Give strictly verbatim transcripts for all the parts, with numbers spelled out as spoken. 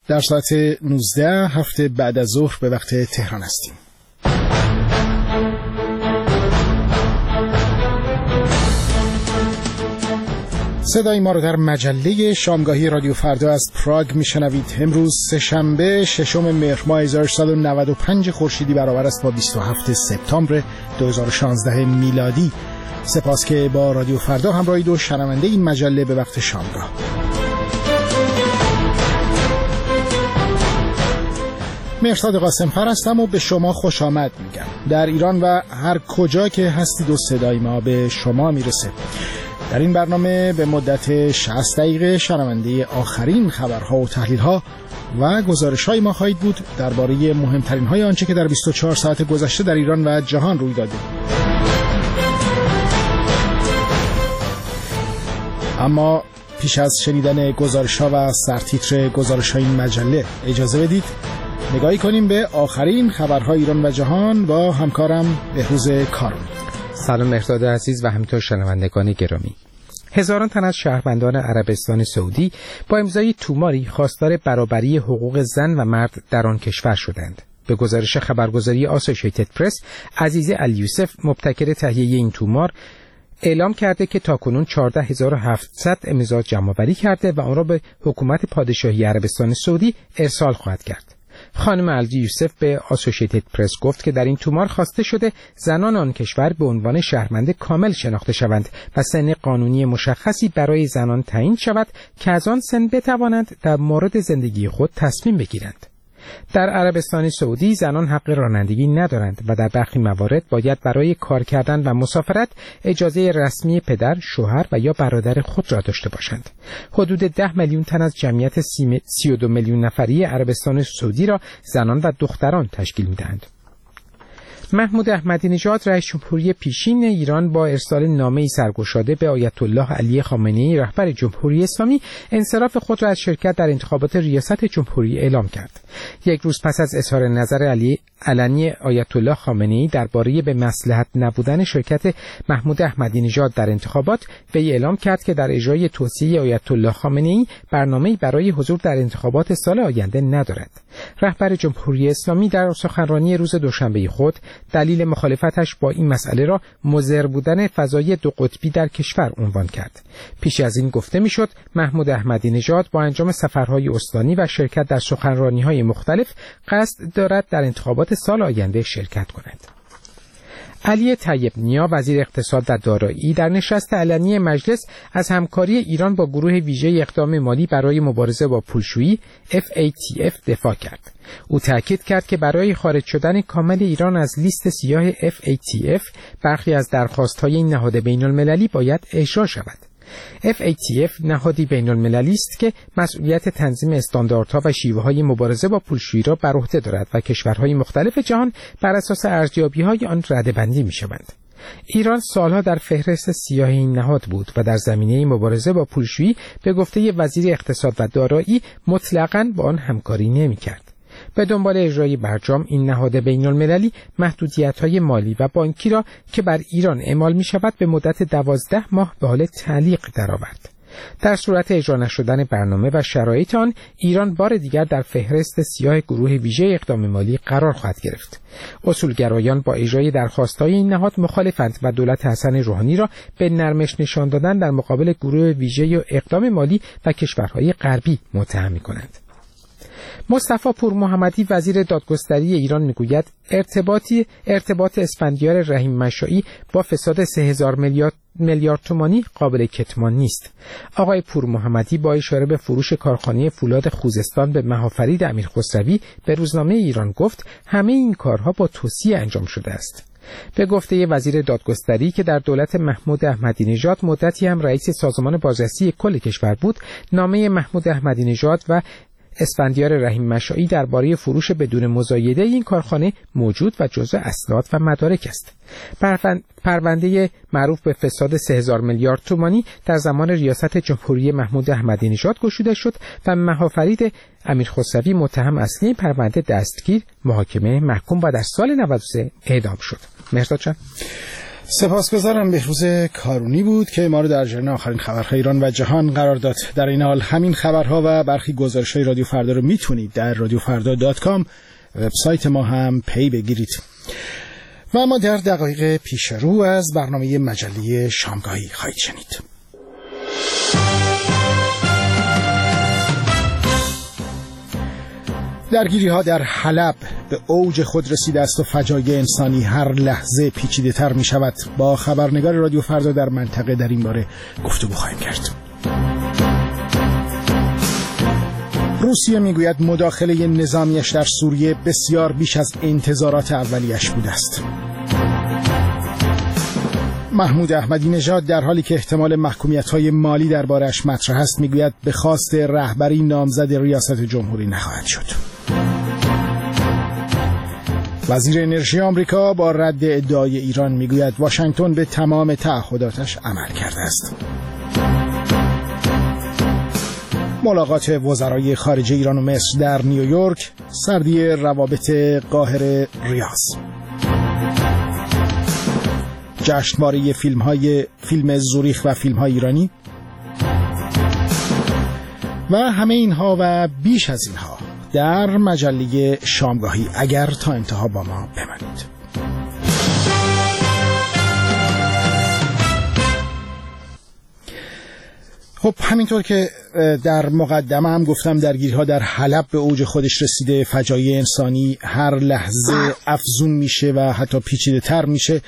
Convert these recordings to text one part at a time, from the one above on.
در ساعت نوزده هفته بعد از ظهر به وقت تهران هستیم. صدای ما رو در مجله شامگاهی رادیو فردا از پراگ میشنوید. امروز سه‌شنبه ششم مهر ماه هزار و سیصد و نود و پنج خورشیدی برابر است با بیست و هفتم سپتامبر دو هزار و شانزده میلادی. سپاس که با رادیو فردا همراهید و شنونده این مجله به وقت شامگاه. مهرزاد قاسم‌فر هستم و به شما خوش آمد میگم. در ایران و هر کجا که هستید و صدای ما به شما میرسه. در این برنامه به مدت شصت دقیقه شنونده آخرین خبرها و تحلیل‌ها و گزارش‌های ما خواهید بود درباره مهمترین‌های آنچه که در بیست و چهار ساعت گذشته در ایران و جهان روی داده. اما پیش از شنیدن گزارش‌ها و سرتیتر گزارش‌های این مجله اجازه بدید نگاهی کنیم به آخرین خبرهای ایران و جهان با همکارم بهروز کارون. سلام مهرداد عزیز و همینطور شنوندگان گرامی. هزاران تن از شهروندان عربستان سعودی با امضای توماری خواستار برابری حقوق زن و مرد در آن کشور شدند. به گزارش خبرگزاری آسوشییتد پرس، عزیزه الیوسف مبتکر تهیه این تومار اعلام کرده که تاکنون چهارده هزار و هفتصد امضا جمع‌آوری کرده و آن را به حکومت پادشاهی عربستان سعودی ارسال خواهد کرد. خانم الجی یوسف به آسوشییتد پرس گفت که در این تومار خواسته شده زنان آن کشور به عنوان شهروند کامل شناخته شوند و سن قانونی مشخصی برای زنان تعیین شود که از آن سن بتوانند در مورد زندگی خود تصمیم بگیرند. در عربستان سعودی زنان حق رانندگی ندارند و در برخی موارد باید برای کار کردن و مسافرت اجازه رسمی پدر، شوهر و یا برادر خود را داشته باشند. حدود ده میلیون تن از جمعیت سی و دو میلیون نفری عربستان سعودی را زنان و دختران تشکیل می‌دهند. محمود احمدی نژاد رئیس جمهوری پیشین ایران با ارسال نامه‌ای سرگشاده به آیت الله علی خامنه‌ای رهبر جمهوری اسلامی انصراف خود را از شرکت در انتخابات ریاست جمهوری اعلام کرد. یک روز پس از اظهار نظر علی علنی آیت الله خامنه‌ای درباره به مصلحت نبودن شرکت محمود احمدی نژاد در انتخابات، وی اعلام کرد که در اجرای توصیه آیت الله خامنه‌ای برنامه‌ای برای حضور در انتخابات سال آینده ندارد. رهبر جمهوری اسلامی در سخنرانی روز دوشنبه خود دلیل مخالفتش با این مسئله را مضر بودن فضای دو قطبی در کشور عنوان کرد. پیش از این گفته میشد محمود احمدی نژاد با انجام سفرهای استانی و شرکت در سخنرانی‌های مختلف قصد دارد در انتخابات سال آینده شرکت کند. علی طیب نیا وزیر اقتصاد و دارایی در نشست علنی مجلس از همکاری ایران با گروه ویژه اقدام مالی برای مبارزه با پولشویی اف ای تی اف دفاع کرد. او تاکید کرد که برای خارج شدن کامل ایران از لیست سیاه اف ای تی اف برخی از درخواست‌های این نهاد بین‌المللی باید اجرا شود. اف ای تی اف نهادی بین‌المللی است که مسئولیت تنظیم استانداردها و شیوه‌های مبارزه با پولشویی را بر عهده دارد و کشورهای مختلف جهان بر اساس ارزیابی‌های آن رده‌بندی می‌شوند. ایران سالها در فهرست سیاه این نهاد بود و در زمینه مبارزه با پولشویی به گفته وزیر اقتصاد و دارایی مطلقاً با آن همکاری نمی‌کرد. به دنبال اجرای برجام این نهاد بین‌المللی محدودیت‌های مالی و بانکی را که بر ایران اعمال می‌شود به مدت دوازده ماه به حال تعلیق درآورد. در صورت اجرا نشدن برنامه و شرایط آن، ایران بار دیگر در فهرست سیاه گروه ویژه اقدام مالی قرار خواهد گرفت. اصولگرایان با اجرای درخواست‌های این نهاد مخالفند و دولت حسن روحانی را به نرمش نشان دادن در مقابل گروه ویژه اقدام مالی و کشورهای غربی متهم می‌کنند. مصطفی پور محمدی وزیر دادگستری ایران میگوید ارتباطی ارتباط اسفندیار رحیم مشائی با فساد سه هزار میلیارد میلیارد تومانی قابل کتمان نیست. آقای پور محمدی با اشاره به فروش کارخانه فولاد خوزستان به مهافرید امیرخسروی به روزنامه ایران گفت همه این کارها با توصیه انجام شده است. به گفته وزیر دادگستری که در دولت محمود احمدی نژاد مدتی هم رئیس سازمان بازرسی کل کشور بود، نامه محمود احمدی نژاد و اسفندیار رحیم مشائی درباره فروش بدون مزایده این کارخانه موجود و جزء اسناد و مدارک است. پرونده معروف به فساد سه هزار میلیارد تومانی در زمان ریاست جمهوری محمود احمدی نژاد گشوده شد و مهافرید امیرخسروی متهم اصلی پرونده دستگیر، محاکمه، محکوم و در سال نود و سه اعدام شد. مهرداد جان. سپاسگزارم. بهروز کارونی بود که ما رو در جریان آخرین خبرهای ایران و جهان قرار داد. در این حال همین خبرها و برخی گزارش‌های رادیو فردا رو میتونید در رادیو فردا دات کام وبسایت ما هم پی بگیرید. و ما در دقایق پیش رو از برنامه مجله شامگاهی خواهید شنید. درگیری ها در حلب به اوج خود رسیده است و فجایع انسانی هر لحظه پیچیده تر می شود. با خبرنگار رادیو فردا در منطقه در این باره گفتگو خواهیم کرد. روسیه میگوید مداخله نظامیش در سوریه بسیار بیش از انتظارات اولیش بوده است. محمود احمدی نژاد در حالی که احتمال محکومیت‌های مالی درباره‌اش مطرح است میگوید به خواست رهبری نامزد ریاست جمهوری نخواهد شد. وزیر انرژی آمریکا با رد ادعای ایران میگوید واشنگتن به تمام تعهداتش عمل کرده است. ملاقات وزرای خارجه ایران و مصر در نیویورک، سردی روابط قاهره ریاض، جشنواره فیلم های فیلم زوریخ و فیلم های ایرانی و همه اینها و بیش از اینها در مجله شامگاهی، اگر تا انتها با ما بمانید. خب همینطور که در مقدمه هم گفتم درگیری‌ها در حلب به اوج خودش رسیده، فجایع انسانی هر لحظه افزون میشه و حتی پیچیده تر میشه.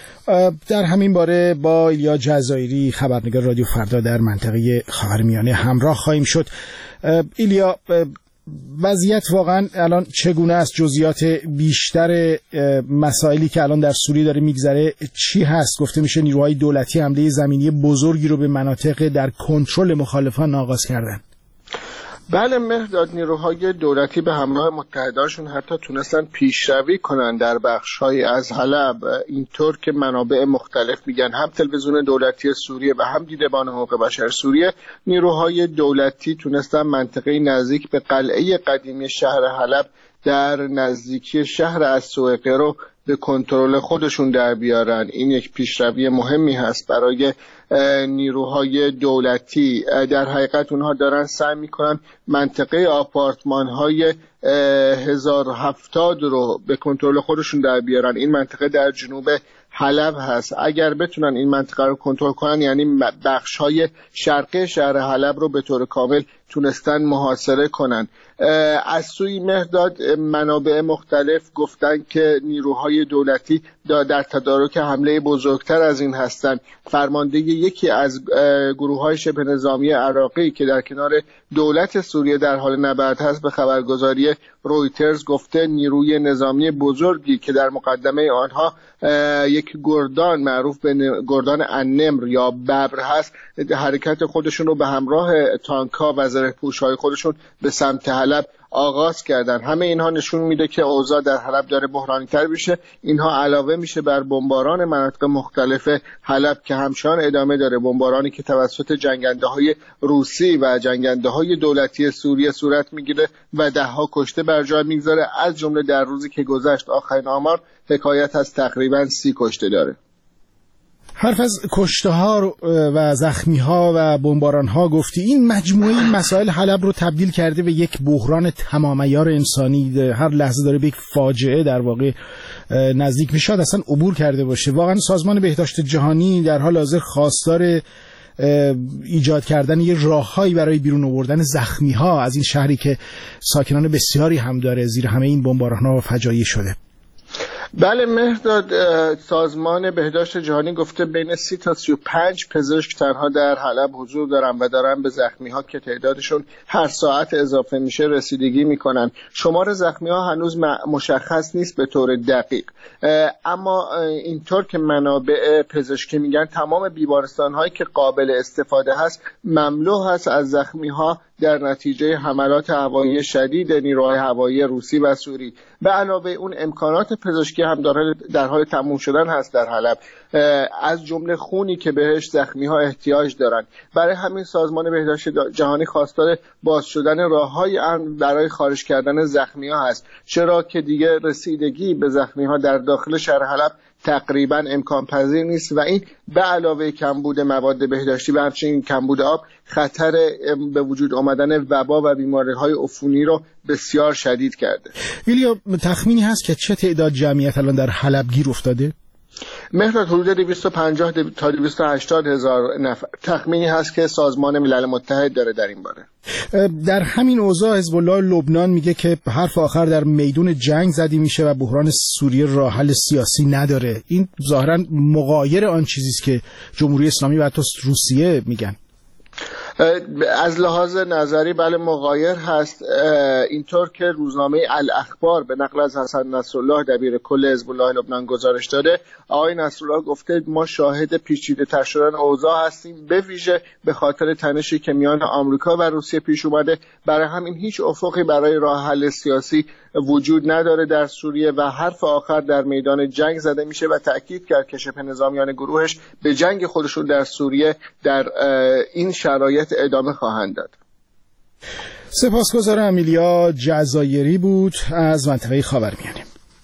در همین باره با ایلیا جزایری خبرنگار رادیو فردا در منطقه خاورمیانه همراه خواهیم شد. ایلیا، وضعیت واقعا الان چگونه است؟ جزئیات بیشتر مسائلی که الان در سوریه داره میگذره چی هست؟ گفته میشه نیروهای دولتی حمله زمینی بزرگی رو به مناطق در کنترل مخالفان آغاز کردن. بله مهداد، نیروهای دولتی به همراه متحدانشون حتی تونستن پیشروی کنن در بخش‌های از حلب، اینطور که منابع مختلف میگن، هم تلویزیون دولتی سوریه و هم دیدبان حقوق بشر سوریه، نیروهای دولتی تونستن منطقه نزدیک به قلعه قدیمی شهر حلب در نزدیکی شهر السویقه رو به کنترل خودشون در بیارن. این یک پیشروی مهمی هست برای نیروهای دولتی. در حقیقت اونها دارن سعی میکنن منطقه آپارتمان های هزار و هفتاد رو به کنترل خودشون در بیارن. این منطقه در جنوب حلب هست. اگر بتونن این منطقه رو کنترل کنن، یعنی بخش های شرقی شهر حلب رو به طور کامل تونستن محاصره کنن. از سوی مهداد منابع مختلف گفتن که نیروهای دولتی در تدارک حمله بزرگتر از این هستند. فرمانده یکی از گروه‌های شبه نظامی عراقی که در کنار دولت سوریه در حال نبرد هست به خبرگزاری رویترز گفته نیروی نظامی بزرگی که در مقدمه آنها یک گردان معروف به گردان النمر یا ببر هست، حرکت خودشون رو به همراه تانک‌ها و زره‌پوش‌های خودشون به سمت حلب آغاز کردن. همه اینها نشون میده که اوضاع در حلب داره بحرانی تر میشه. اینها علاوه میشه بر بمباران مناطق مختلف حلب که همچنان ادامه داره، بمبارانی که توسط جنگنده‌های روسی و جنگنده‌های دولتی سوریه صورت میگیره و ده‌ها کشته بر جای میگذاره. از جمله در روزی که گذشت آخرین آمار حکایت از تقریباً سی کشته داره. حرف از کشته ها و زخمی ها و بمباران ها گفتی. این مجموعه مسائل حلب رو تبدیل کرده به یک بحران تمام عیار انسانی. هر لحظه داره به یک فاجعه در واقع نزدیک میشه، اصلا عبور کرده باشه. واقعا سازمان بهداشت جهانی در حال حاضر خواستار ایجاد کردن یه راههایی برای بیرون آوردن زخمی ها از این شهری که ساکنان بسیاری هم داره زیر همه این بمباران ها و فجایع شده. بله مهداد، سازمان بهداشت جهانی گفته بین سی تا سی و پنج پزشک تنها در حلب حضور دارن و دارن به زخمی ها که تعدادشون هر ساعت اضافه میشه رسیدگی میکنن. شمار زخمی ها هنوز مشخص نیست به طور دقیق، اما اینطور که منابع پزشکی میگن تمام بیمارستان هایی که قابل استفاده هست مملو هست از زخمی ها در نتیجه حملات هوایی شدید نیروهای هوایی روسی و سوری. به علاوه اون امکانات پزشکی هم در حال تموم شدن هست در حلب. از جمله خونی که بهش زخمی‌ها احتیاج دارند. برای همین سازمان بهداشت جهانی خواستار باز شدن راه‌های امن برای خارج کردن زخمی‌ها هست، چرا که دیگه رسیدگی به زخمی‌ها در داخل شهر حلب تقریبا امکان پذیر نیست و این به علاوه کمبود مواد بهداشتی و همچنین کمبود آب خطر به وجود آمدن وبا و بیماری‌های عفونی رو بسیار شدید کرده. ایلیا، تخمینی هست که چه تعداد جمعیت الان در حلب گیر افتاده؟ مهرداد حدود دویست و پنجاه تا دویست و هشتاد هزار نفر تخمینی هست که سازمان ملل متحد داره در این باره. در همین اوضاع حزب الله لبنان میگه که حرف آخر در میدون جنگ زدی میشه و بحران سوریه راه حل سیاسی نداره. این ظاهرا مغایر آن چیزی است که جمهوری اسلامی و حتی روسیه میگن. از لحاظ نظری بله مغایر هست، اینطور که روزنامه الاخبار به نقل از حسن نصرالله دبیر کل حزب الله لبنان گزارش داده، آقای نصرالله گفته ما شاهد پیچیده تر شدن اوضاع هستیم، به ویژه به خاطر تنشی که میان آمریکا و روسیه پیش اومده. برای همین هیچ افقی برای راه حل سیاسی وجود نداره در سوریه و حرف آخر در میدان جنگ زده میشه و تأکید کرد که شبه نظامیان گروهش به جنگ خودشون در سوریه در این شرایط ادامه خواهند داد. سپاسگزارم. ایلیا جزایری بود از منطقه خاورمیانه.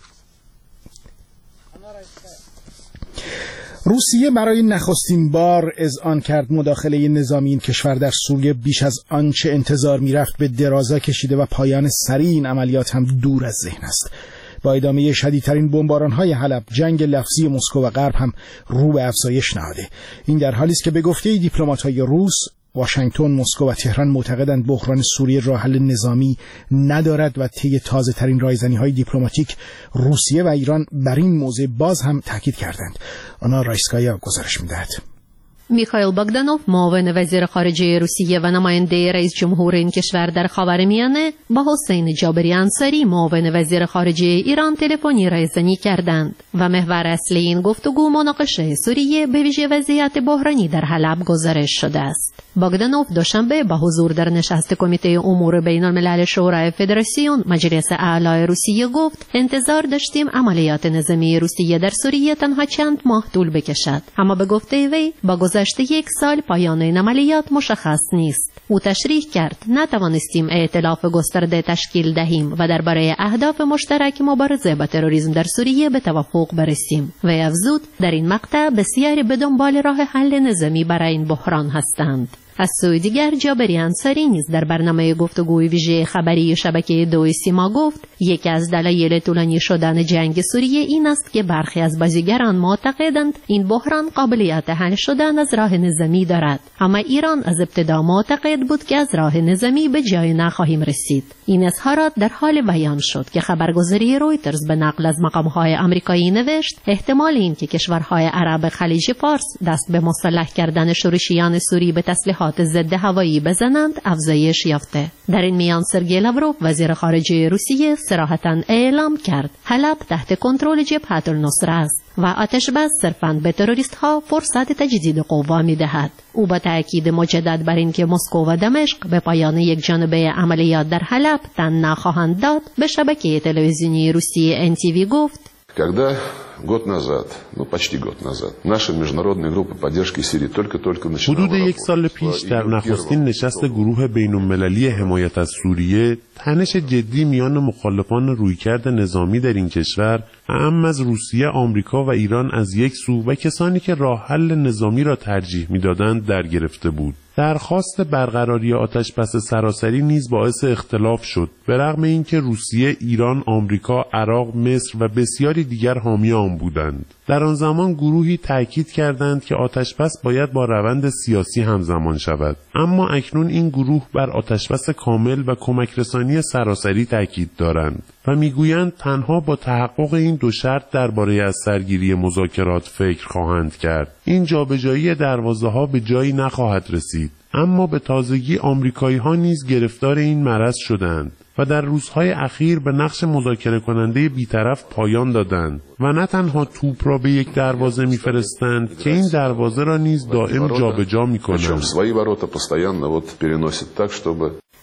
روسیه برای نخستین بار اذعان کرد مداخله نظامی این کشور در سوریه بیش از آنچه انتظار میرفت به درازا کشیده و پایان سریع این عملیات هم دور از ذهن است. با ادامه شدیدترین بمباران‌های حلب، جنگ لفظی مسکو و غرب هم رو به افزایش نهاده. این در حالی است که به گفته دیپلمات‌های روس، واشنگتن، مسکو و تهران معتقدند بحران سوریه راه حل نظامی ندارد و طی تازه‌ترین رایزنی‌های دیپلماتیک روسیه و ایران بر این موضوع باز هم تاکید کردند. آنا رایسکایا گزارش می‌دهد. میخائیل باگدانوف، معاون وزیر خارجه روسیه و نماینده رئیس جمهور این کشور در خاورمیانه، با حسین جابری انصاری، معاون وزیر خارجه ایران، تلفنی رایزنی کردند و محور اصلی این گفتگو مناقشه سوریه به ویژه وضعیت بحرانی در حلب گزارش شده است. باگدانوف دوشنبه با حضور در نشست کمیته امور بین الملل شورای فدراسیون مجلس اعلی روسیه گفت انتظار داشتیم عملیات نظامی روسیه در سوریه تنها چند ماه طول بکشد، اما به گفته وی با گذشت یک سال پایان این عملیات مشخص نیست. او تشریح کرد نتوانستیم ائتلاف گسترده تشکیل دهیم و درباره اهداف مشترک مبارزه با تروریسم در سوریه به توافق برسیم. و افزود در این مقطع بسیاری به دنبال راه حل نظامی برای این بحران هستند. از سوی دیگر جابری انصاری نیز در برنامه گفتگوی ویژه خبری شبکه دو سیما گفت یکی از دلایل طولانی شدن جنگ سوریه این است که برخی از بازیگران معتقدند این بحران قابلیت حل شدن از راه نظامی دارد، اما ایران از ابتدا معتقد بود که از راه نظامی به جای نخواهیم رسید. این اظهارات در حال بیان شد که خبرگزاری رویترز به نقل از مقام‌های آمریکایی نوشت احتمال این که کشورهای عرب خلیج فارس دست به مسلح کردن شورشیان سوری به تسلیحات ضد هوایی بزنند افزایش یافته. در این میان سرگئی لاوروف، وزیر خارجه روسیه، صراحتاً اعلام کرد حلب تحت کنترل جبهه النصره است و آتش بس صرفاً به تروریست‌ها فرصت تجدید قوا می‌دهد. او با تأکید مجدد بر اینکه مسکو و دمشق به پایان یک جانبه عملیات در حلب تن نخواهند داد، به شبکه تلویزیونی روسیه ان تی وی گفت Когда год назад, ну почти год назад, наша международная группа поддержки Сирии только-только начинала. حدود یک سال پیش در نخستین نشست گروه بین‌المللی حمایت از سوریه، تنش جدی میان مخالفان رویکرد نظامی در این کشور، اعم از روسیه، آمریکا و ایران از یک سو و کسانی که راه حل نظامی را ترجیح می‌دادند در گرفته بود. درخواست برقراری آتش‌بس سراسری نیز باعث اختلاف شد، به رغم اینکه روسیه، ایران، آمریکا، عراق، مصر و بسیاری دیگر حامی آن بودند. در آن زمان گروهی تأکید کردند که آتش‌بس باید با روند سیاسی همزمان شود، اما اکنون این گروه بر آتش‌بس کامل و کمک رسانی سراسری تأکید دارند و میگویند تنها با تحقق این دو شرط درباره از سرگیری مذاکرات فکر خواهند کرد. این جابجایی دروازه‌ها به جایی نخواهد رسید. اما به تازگی آمریکایی‌ها نیز گرفتار این مرض شدند و در روزهای اخیر به نقش مذاکره کننده بی‌طرف پایان دادند و نه تنها توپ را به یک دروازه می‌فرستند که این دروازه را نیز دائم جابجا می‌کنند.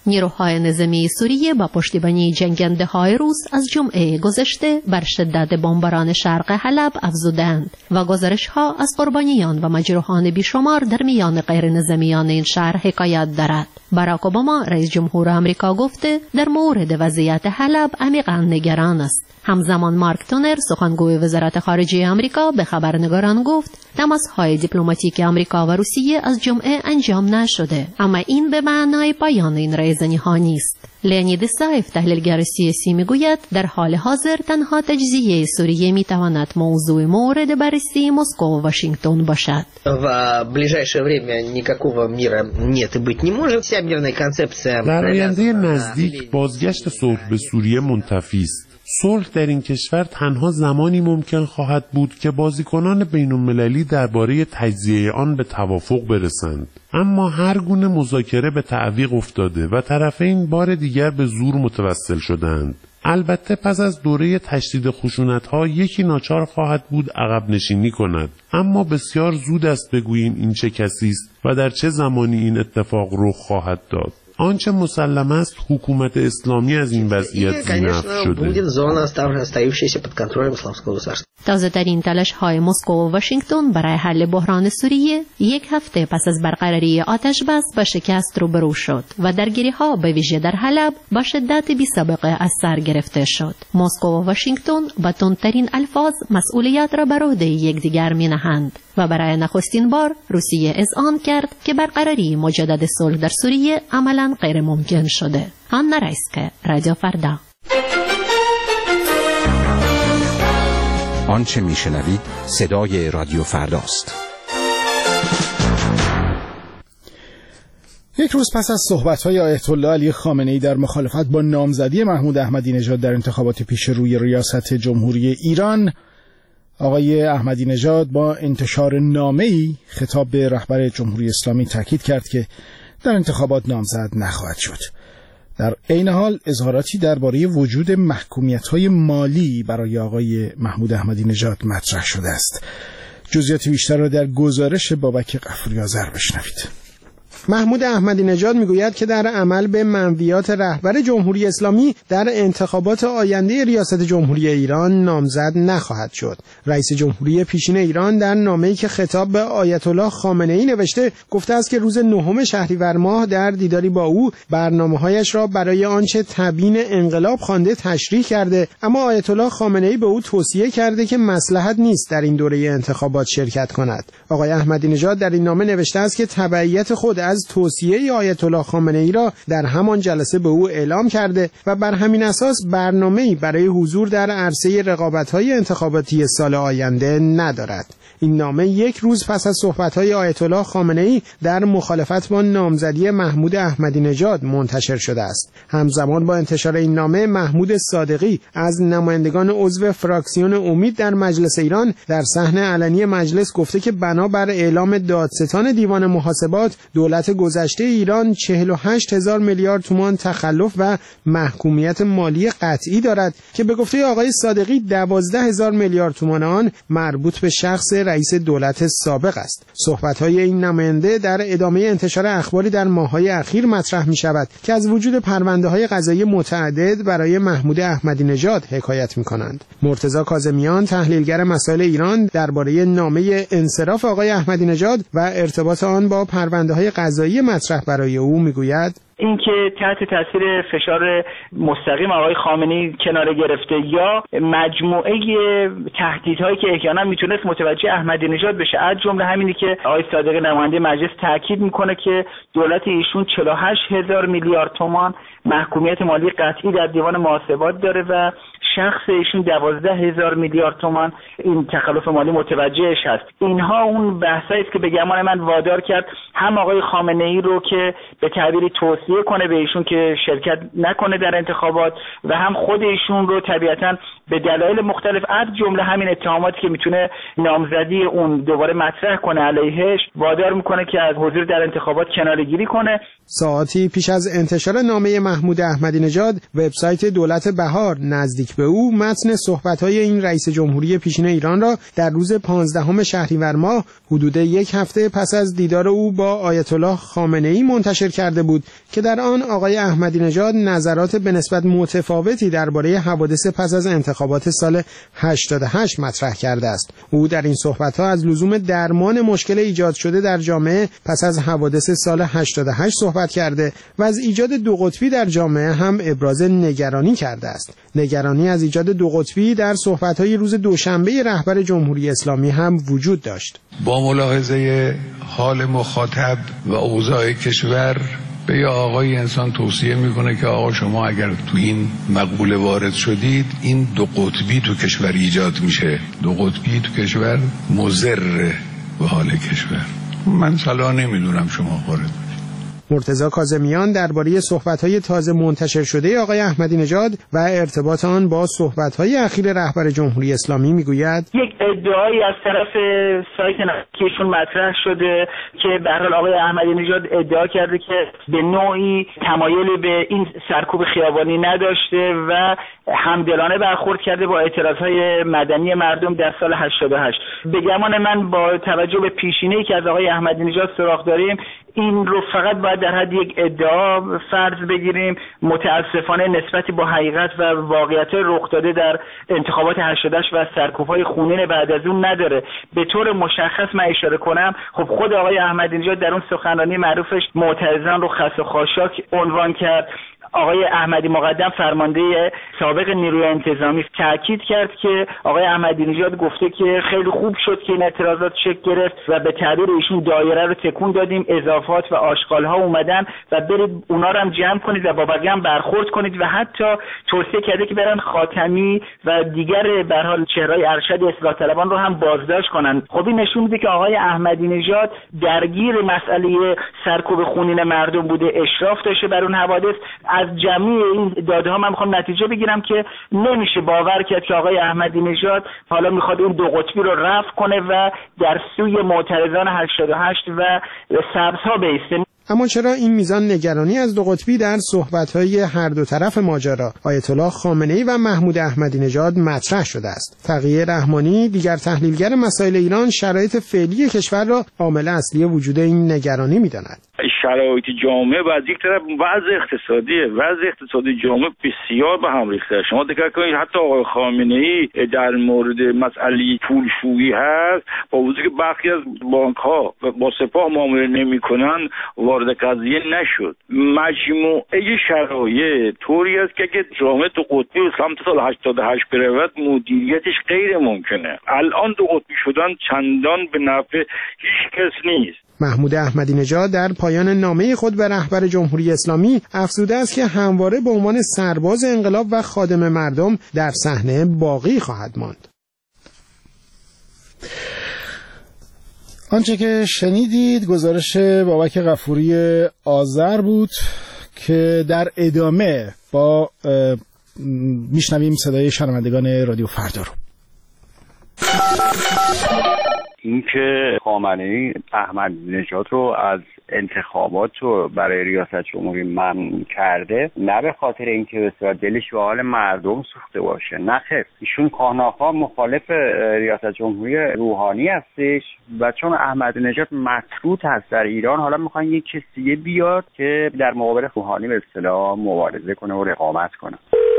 نیروهای نظامی سوریه با پشتیبانی جنگنده های روس از جمعه گذشته بر شدت بمباران شرق حلب افزودند و گزارش ها از قربانیان و مجروحان بیشمار در میان غیر نظامیان این شهر حکایت دارد. باراک اوباما رئیس جمهور آمریکا گفته در مورد وضعیت حلب عمیقاً نگران است. همزمان مارک تونر سخنگوی وزارت خارجه آمریکا به خبرنگاران گفت تماس‌های دیپلماتیک آمریکا و روسیه از جمعه انجام نشده، اما این به معنای پایان این ریزنی‌ها نیست. لئونید سایف تحلیلگر سیاسی میگوید در حال حاضر تنها تجزیه سوریه میتواند موضوع مورد بررسی مسکو و واشنگتن باشد. В ближайшее время никакого мира нет и быть не может. Вся мирная концепция در آینده نزدیک بازگشت صلح به سوریه منتفی است. صلح در این کشور تنها زمانی ممکن خواهد بود که بازیکنان بین‌المللی درباره تجزیه آن به توافق برسند. اما هر گونه مذاکره به تعویق افتاده و طرفین بار دیگر به زور متوسل شدند. البته پس از دوره تشدید خشونت‌ها یکی ناچار خواهد بود عقب نشینی کند، اما بسیار زود است بگوییم این چه کسی است و در چه زمانی این اتفاق رخ خواهد داد. آنچه مسلم است حکومت اسلامی از این وضعیت زینف شده. تازه ترین تلاش های مسکو و واشنگتن برای حل بحران سوریه یک هفته پس از برقراری آتش بس با شکست روبرو شد و درگیری ها به ویژه در حلب با شدت بی سابقه از سر گرفته شد. مسکو و واشنگتن با تندترین الفاظ مسئولیت را بر عهده یکدیگر می نهند و برای نخستین بار روسیه اذعان کرد که برقراری مجدد صلح در سوریه عملاً غیر ممکن شده. آنا رایسکه، رادیو فردا. آنچه میشنوید صدای رادیو فرداست. یک روز پس از صحبت‌های آیت الله علی خامنه‌ای در مخالفت با نامزدی محمود احمدی نژاد در انتخابات پیش روی ریاست جمهوری ایران، آقای احمدی نژاد با انتشار نامه‌ای خطاب به رهبر جمهوری اسلامی تاکید کرد که در انتخابات نامزد نخواهد شد. در عین حال اظهاراتی درباره وجود محکومیت‌های مالی برای آقای محمود احمدی نژاد مطرح شده است. جزئیات بیشتر را در گزارش بابک غفوری آذر بشنوید. محمود احمدی نژاد میگوید که در عمل به منویات رهبر جمهوری اسلامی در انتخابات آینده ریاست جمهوری ایران نامزد نخواهد شد. رئیس جمهوری پیشین ایران در نامه‌ای که خطاب به آیت الله خامنه‌ای نوشته گفته است که روز نهم شهریور ماه در دیداری با او برنامه‌هایش را برای آنچه تبیین انقلاب خوانده تشریح کرده، اما آیت الله خامنه‌ای به او توصیه کرده که مصلحت نیست در این دوره انتخابات شرکت کند. آقای احمدی نژاد در این نامه نوشته است که تبعیت خود از توصیه آیت الله خامنه‌ای را در همان جلسه به او اعلام کرده و بر همین اساس برنامه‌ای برای حضور در عرصه رقابت‌های انتخاباتی سال آینده ندارد. این نامه یک روز پس از صحبت‌های آیت الله خامنه‌ای در مخالفت با نامزدی محمود احمدی نژاد منتشر شده است. همزمان با انتشار این نامه، محمود صادقی از نمایندگان عضو فراکسیون امید در مجلس ایران در صحن علنی مجلس گفته که بنابر اعلام دادستان دیوان محاسبات، دولت گذشته ایران چهل و هشت هزار میلیارد تومان تخلف و محکومیت مالی قطعی دارد که به گفته آقای صادقی دوازده هزار میلیارد تومان آن مربوط به شخص رئیس دولت سابق است. صحبت‌های این نماینده در ادامه انتشار اخباری در ماه‌های اخیر مطرح می‌شود که از وجود پرونده‌های قضایی متعدد برای محمود احمدی نژاد حکایت می‌کنند. مرتضی کاظمیان، تحلیلگر مسائل ایران، درباره نامه انصراف آقای احمدی نژاد و ارتباط آن با پرونده‌های قضایی مطرح برای او می‌گوید: اینکه تحت تاثیر فشار مستقیم آقای خامنه‌ای کنار گرفته یا مجموعه تهدیدهایی که احیانا میتونست متوجه احمدی نژاد بشه، از جمله همینی که آقای صادقی نماینده مجلس تاکید میکنه که دولت ایشون چهل و هشت هزار میلیارد تومان محکومیت مالی قطعی در دیوان محاسبات داره و شخص ایشون دوازده هزار میلیارد تومان این تخلف مالی متوجهش هست. اینها اون بحثایی است که به گمان من وادار کرد هم آقای خامنه‌ای رو که به تعبیری توصیه کنه به ایشون که شرکت نکنه در انتخابات و هم خود ایشون رو طبیعتاً به دلایل مختلف از جمله همین اتهاماتی که میتونه نامزدی اون دوباره مطرح کنه علیهش وادار میکنه که از حضور در انتخابات کناره‌گیری کنه. ساعاتی پیش از انتشار نامه محمود احمدی نژاد، وبسایت دولت بهار نزدیک به او متن صحبت‌های این رئیس جمهوری پیشین ایران را در روز پانزدهم شهریور ماه حدود یک هفته پس از دیدار او با آیت الله خامنه‌ای منتشر کرده بود که در آن آقای احمدی نژاد نظرات به نسبت متفاوتی درباره حوادث پس از انتخابات سال هشتاد و هشت مطرح کرده است. او در این صحبت‌ها از لزوم درمان مشکل ایجاد شده در جامعه پس از حوادث سال هشتاد و هشت صحبت کرده و از ایجاد دو قطبی در جامعه هم ابراز نگرانی کرده است. نگرانی از ایجاد دو قطبی در صحبت‌های روز دوشنبه رهبر جمهوری اسلامی هم وجود داشت. با ملاحظه حال مخاطب و اوضاع کشور به یه آقای انسان توصیه میکنه که آقا شما اگر تو این مقوله وارد شدید، این دو قطبی تو کشور ایجاد میشه. دو قطبی تو کشور مضر به حال کشور. من صلاح نمیدونم شما وارد. مرتضی کاظمیان درباره صحبت‌های تازه منتشر شده آقای احمدی نژاد و ارتباط آن با صحبت‌های اخیر رهبر جمهوری اسلامی میگوید یک ادعایی از طرف سایت نزدیکشون مطرح شده که به هر حال آقای احمدی نژاد ادعا کرده که به نوعی تمایلی به این سرکوب خیابانی نداشته و همدلانه برخورد کرده با اعتراضهای مدنی مردم در سال هشتاد و هشت. به گمان من با توجه به پیشینه‌ای که از آقای احمدی نژاد سراغ داریم، این رو فقط باید در حد یک ادعا فرض بگیریم. متاسفانه نسبتی با حقیقت و واقعیت رخ داده در انتخابات هشتاد و هشت و سرکوب‌های خونین بعد از اون نداره. به طور مشخص من اشاره کنم، خب خود آقای احمدی نژاد در اون سخنرانی معروفش معترضان رو خس و خاشاک عنوان کرد. آقای احمدی مقدم فرمانده سابق نیروی انتظامی تاکید کرد که آقای احمدی نژاد گفته که خیلی خوب شد که این اعتراضات شکل گرفت و به تعبیر ایشون دایره رو تکون دادیم، اضافات و آشغال‌ها اومدن و برید اونا رو هم جمع کنید و با بقیه هم برخورد کنید و حتی توصیه کرده که برن خاتمی و دیگر به هر حال چهره‌های ارشد اصلاح طلبان رو هم بازداشت کنن. خب این نشون میده که آقای احمدی نژاد درگیر مسئله سرکوب خونین مردم بوده، اشراف داشته بر اون حوادث. از جمعی این داده ها من میخوام نتیجه بگیرم که نمیشه باور کرد که آقای احمدی نژاد حالا میخواد اون دو قطبی رو رفع کنه و در سوی معترضان هشتاد و هشت و سبزها بیسته. اما چرا این میزان نگرانی از دو قطبی در صحبت‌های هر دو طرف ماجرا آیت الله خامنه‌ای و محمود احمدی نژاد مطرح شده است؟ تقی رحمانی، دیگر تحلیلگر مسائل ایران، شرایط فعلی کشور را عامل اصلی وجود این نگرانی می‌داند. شرایط جامعه و از یک طرف وضع اقتصادی وضع اقتصادی جامعه بسیار به هم ریخته. شما دقت کنید حتی آقای خامنه‌ای در مورد مسئله پولشویی هست، با وجودی که برخی از بانک‌ها با سپاه معامله نمی‌کنن وارد قضیه نشد. مجموعه شرایط طوری است که اگه جامعه دو قطبی سمت سال هشتاد و هشت برود مدیریتش غیر ممکنه. الان دو قطبی شدن چندان به نفع هیچ کس نیست. محمود احمدی نژاد در پایان نامه خود به رهبر جمهوری اسلامی افزوده است که همواره به عنوان سرباز انقلاب و خادم مردم در صحنه باقی خواهد ماند. آنچه که شنیدید گزارش بابک غفوری آذر بود که در ادامه با میشنویم صدای شنوندگان رادیو فردا رو. اینکه خامنه‌ای احمدی نژاد رو از انتخابات رو برای ریاست جمهوری ممنوع کرده، نه به خاطر اینکه به صورت دلش به حال مردم سوخته باشه، نه خیر، ایشون کاناخا مخالف ریاست جمهوری روحانی هستش و چون احمدی نژاد مطرود هست در ایران، حالا میخوان یک کسی بیاد که در مقابل روحانی به اصطلاح مبارزه کنه و رقابت کنه.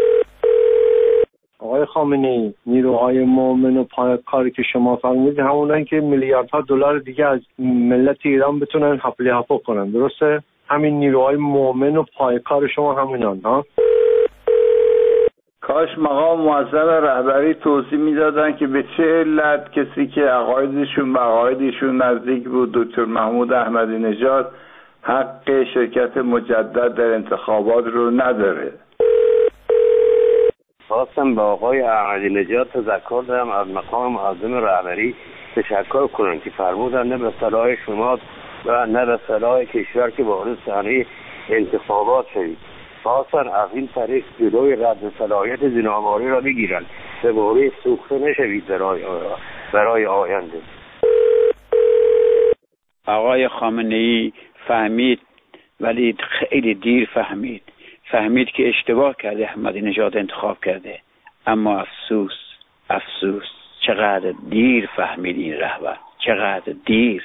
آقای خامنه‌ای، نیروهای مومن و پایکاری که شما فرمودید همونن که میلیاردها دلار دیگه از ملت ایران بتونن حپلی حپو کنن، درسته؟ همین نیروهای مومن و پایکار شما همینان ها؟ کاش مقام موظف رهبری توضیح میدادن که به چه علت کسی که عقایدشون به عقایدشون نزدیک بود، دکتر محمود احمدی نژاد، حق شرکت مجدد در انتخابات رو نداره. خواستم به آقای احمدی نژاد تذکر دارم از مقام معظم رهبری تشکر کنم که فرمودن نه به صلاح شما و نه به صلاح کشور که وارد صحنه انتخابات شدید. خواستن از این طریق جلوی رد صلاحیت زینه‌آوری را بگیرن. سه سوخته نشوید برای برای آینده. آقای خامنه‌ای فهمید ولی خیلی دیر فهمید فهمید که اشتباه کرده احمدی نژاد انتخاب کرده، اما افسوس افسوس چقدر دیر فهمید این رهبر، چقدر دیر.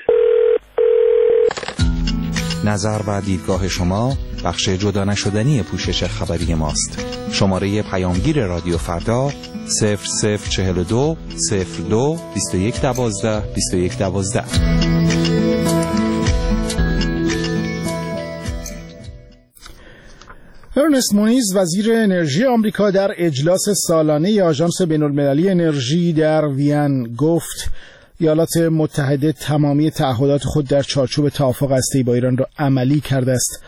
نظر و دیدگاه شما بخش جدا نشدنی پوشش خبری ماست. شماره پیامگیر رادیو فردا صفر صفر چهل و دو صفر دو بیست و یک دوازده بیست و یک دوازده. ارنست مونیز وزیر انرژی آمریکا در اجلاس سالانه آژانس بین‌المللی انرژی در وین گفت ایالات متحده تمامی تعهدات خود در چارچوب توافق هسته‌ای با ایران را عملی کرده است.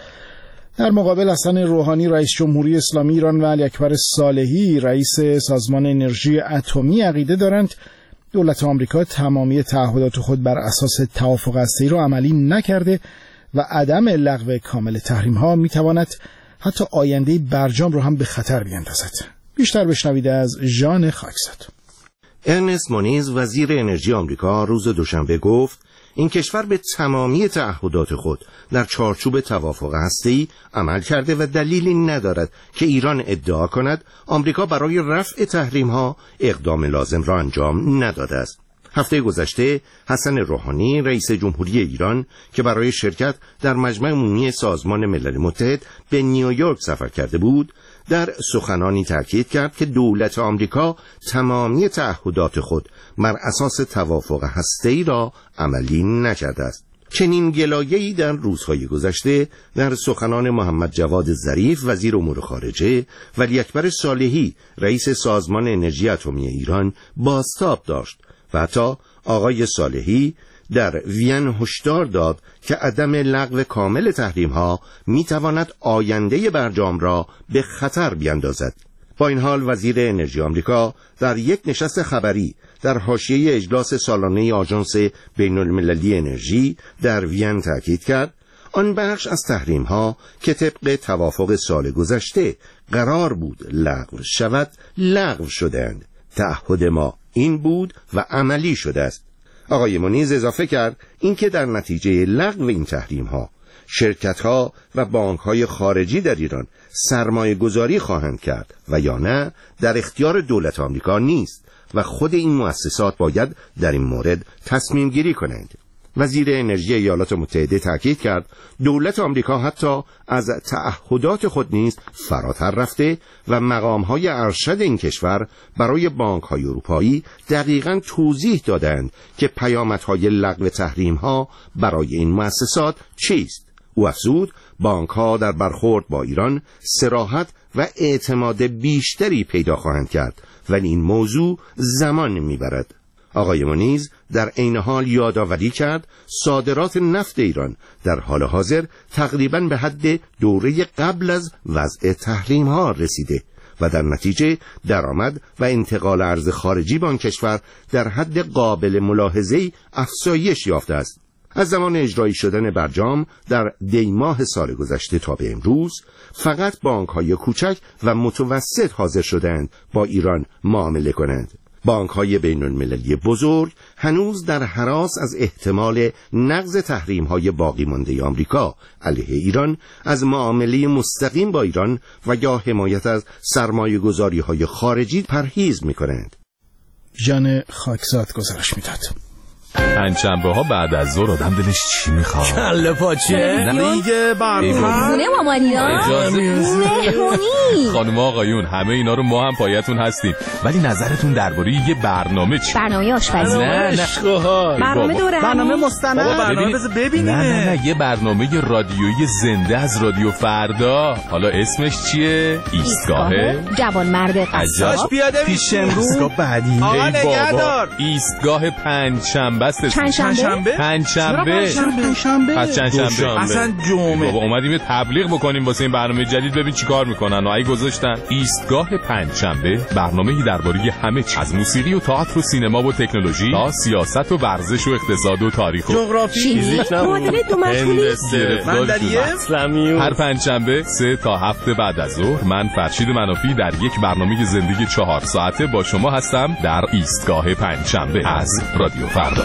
در مقابل حسن روحانی رئیس جمهوری اسلامی ایران و علی اکبر صالحی رئیس سازمان انرژی اتمی عقیده دارند دولت آمریکا تمامی تعهدات خود بر اساس توافق هسته‌ای را عملی نکرده و عدم لغو کامل تحریم‌ها می‌تواند حتی آینده برجام رو هم به خطر بیندازد. بیشتر بشنوید از ژان خاکزاد. ارنست مونیز وزیر انرژی آمریکا روز دوشنبه گفت این کشور به تمامی تعهدات خود در چارچوب توافق هسته‌ای عمل کرده و دلیلی ندارد که ایران ادعا کند آمریکا برای رفع تحریم‌ها اقدام لازم را انجام نداده است. هفته گذشته حسن روحانی رئیس جمهوری ایران که برای شرکت در مجمع عمومی سازمان ملل متحد به نیویورک سفر کرده بود در سخنانی تاکید کرد که دولت آمریکا تمامی تعهدات خود بر اساس توافق هسته‌ای را عملی نکرده است. چنین گلایه‌ای در روزهای گذشته در سخنان محمد جواد ظریف وزیر امور خارجه و علی اکبر صالحی رئیس سازمان انرژی اتمی ایران بازتاب داشت و حتی آقای صالحی در وین هشدار داد که عدم لغو کامل تحریم‌ها می‌تواند آینده برجام را به خطر بیندازد. با این حال وزیر انرژی آمریکا در یک نشست خبری در حاشیه اجلاس سالانه آژانس بین‌المللی انرژی در وین تاکید کرد آن بخش از تحریم‌ها که طبق توافق سال گذشته قرار بود لغو شود لغو شدند. تعهد ما این بود و عملی شده است. آقای مونیز اضافه کرد اینکه در نتیجه لغو این تحریم ها شرکت ها و بانک های خارجی در ایران سرمایه گذاری خواهند کرد و یا نه در اختیار دولت آمریکا نیست و خود این مؤسسات باید در این مورد تصمیم گیری کنند. وزیر انرژی ایالات متحده تاکید کرد دولت آمریکا حتی از تعهدات خود نیز فراتر رفته و مقام‌های ارشد این کشور برای بانک‌های اروپایی دقیقاً توضیح دادند که پیامدهای لغو تحریم‌ها برای این مؤسسات چیست. او افزود بانک‌ها در برخورد با ایران صراحت و اعتماد بیشتری پیدا خواهند کرد ولی این موضوع زمان می‌برد. آقای مونیز در عین حال یادآوری کرد صادرات نفت ایران در حال حاضر تقریباً به حد دوره قبل از وضع تحریم ها رسیده و در نتیجه درآمد و انتقال ارز خارجی به آن کشور در حد قابل ملاحظه‌ای افزایش یافته است. از زمان اجرایی شدن برجام در دی ماه سال گذشته تا به امروز فقط بانک‌های کوچک و متوسط حاضر شدند با ایران معامله کنند. بانک‌های بین‌المللی بزرگ هنوز در هراس از احتمال نقض تحریم‌های باقی مانده آمریکا علیه ایران از معامله مستقیم با ایران و یا حمایت از سرمایه‌گذاری‌های خارجی پرهیز می‌کنند. ژان خاکزاد گزارش می‌داد. پنجشنبه ها بعد از ظهر آدم دلش چی میخواد؟ کله پاچه دیگه برنامه نه مامانینا مهمونی خانم آقایون همه اینا رو ما هم پایتون هستیم ولی نظرتون درباره یه برنامه چی؟ برنامه آشپزی نه نه برنامه دوره برنامه مستند برنامه بذار ببینیم نه نه نه یه برنامه رادیویی زنده از رادیو فردا. حالا اسمش چیه؟ ایستگاه جوان مرد قصاب پیش امروز ایستگاه بعدی ای بابا ایستگاه پنجشنبه شنبه است. چندشنبه؟ پنجشنبه. پنجشنبه. پس چندشنبه. اصلا جمعه. بابا اومدیم تبلیغ بکنیم واسه این برنامه جدید، ببین چیکار میکنن. و ای گذاشتن ایستگاه پنجشنبه، برنامه‌ای درباره همه چیز، از موسیقی و تئاتر و سینما و تکنولوژی تا سیاست و ورزش و اقتصاد و تاریخ و جغرافی، فیزیک، معادله دو مشغولی، اسلامی. هر پنجشنبه سه تا هفت بعد از ظهر من فرشید منافی در یک برنامه زندگی چهار ساعته با شما هستم در ایستگاه پنجشنبه از رادیو فردا.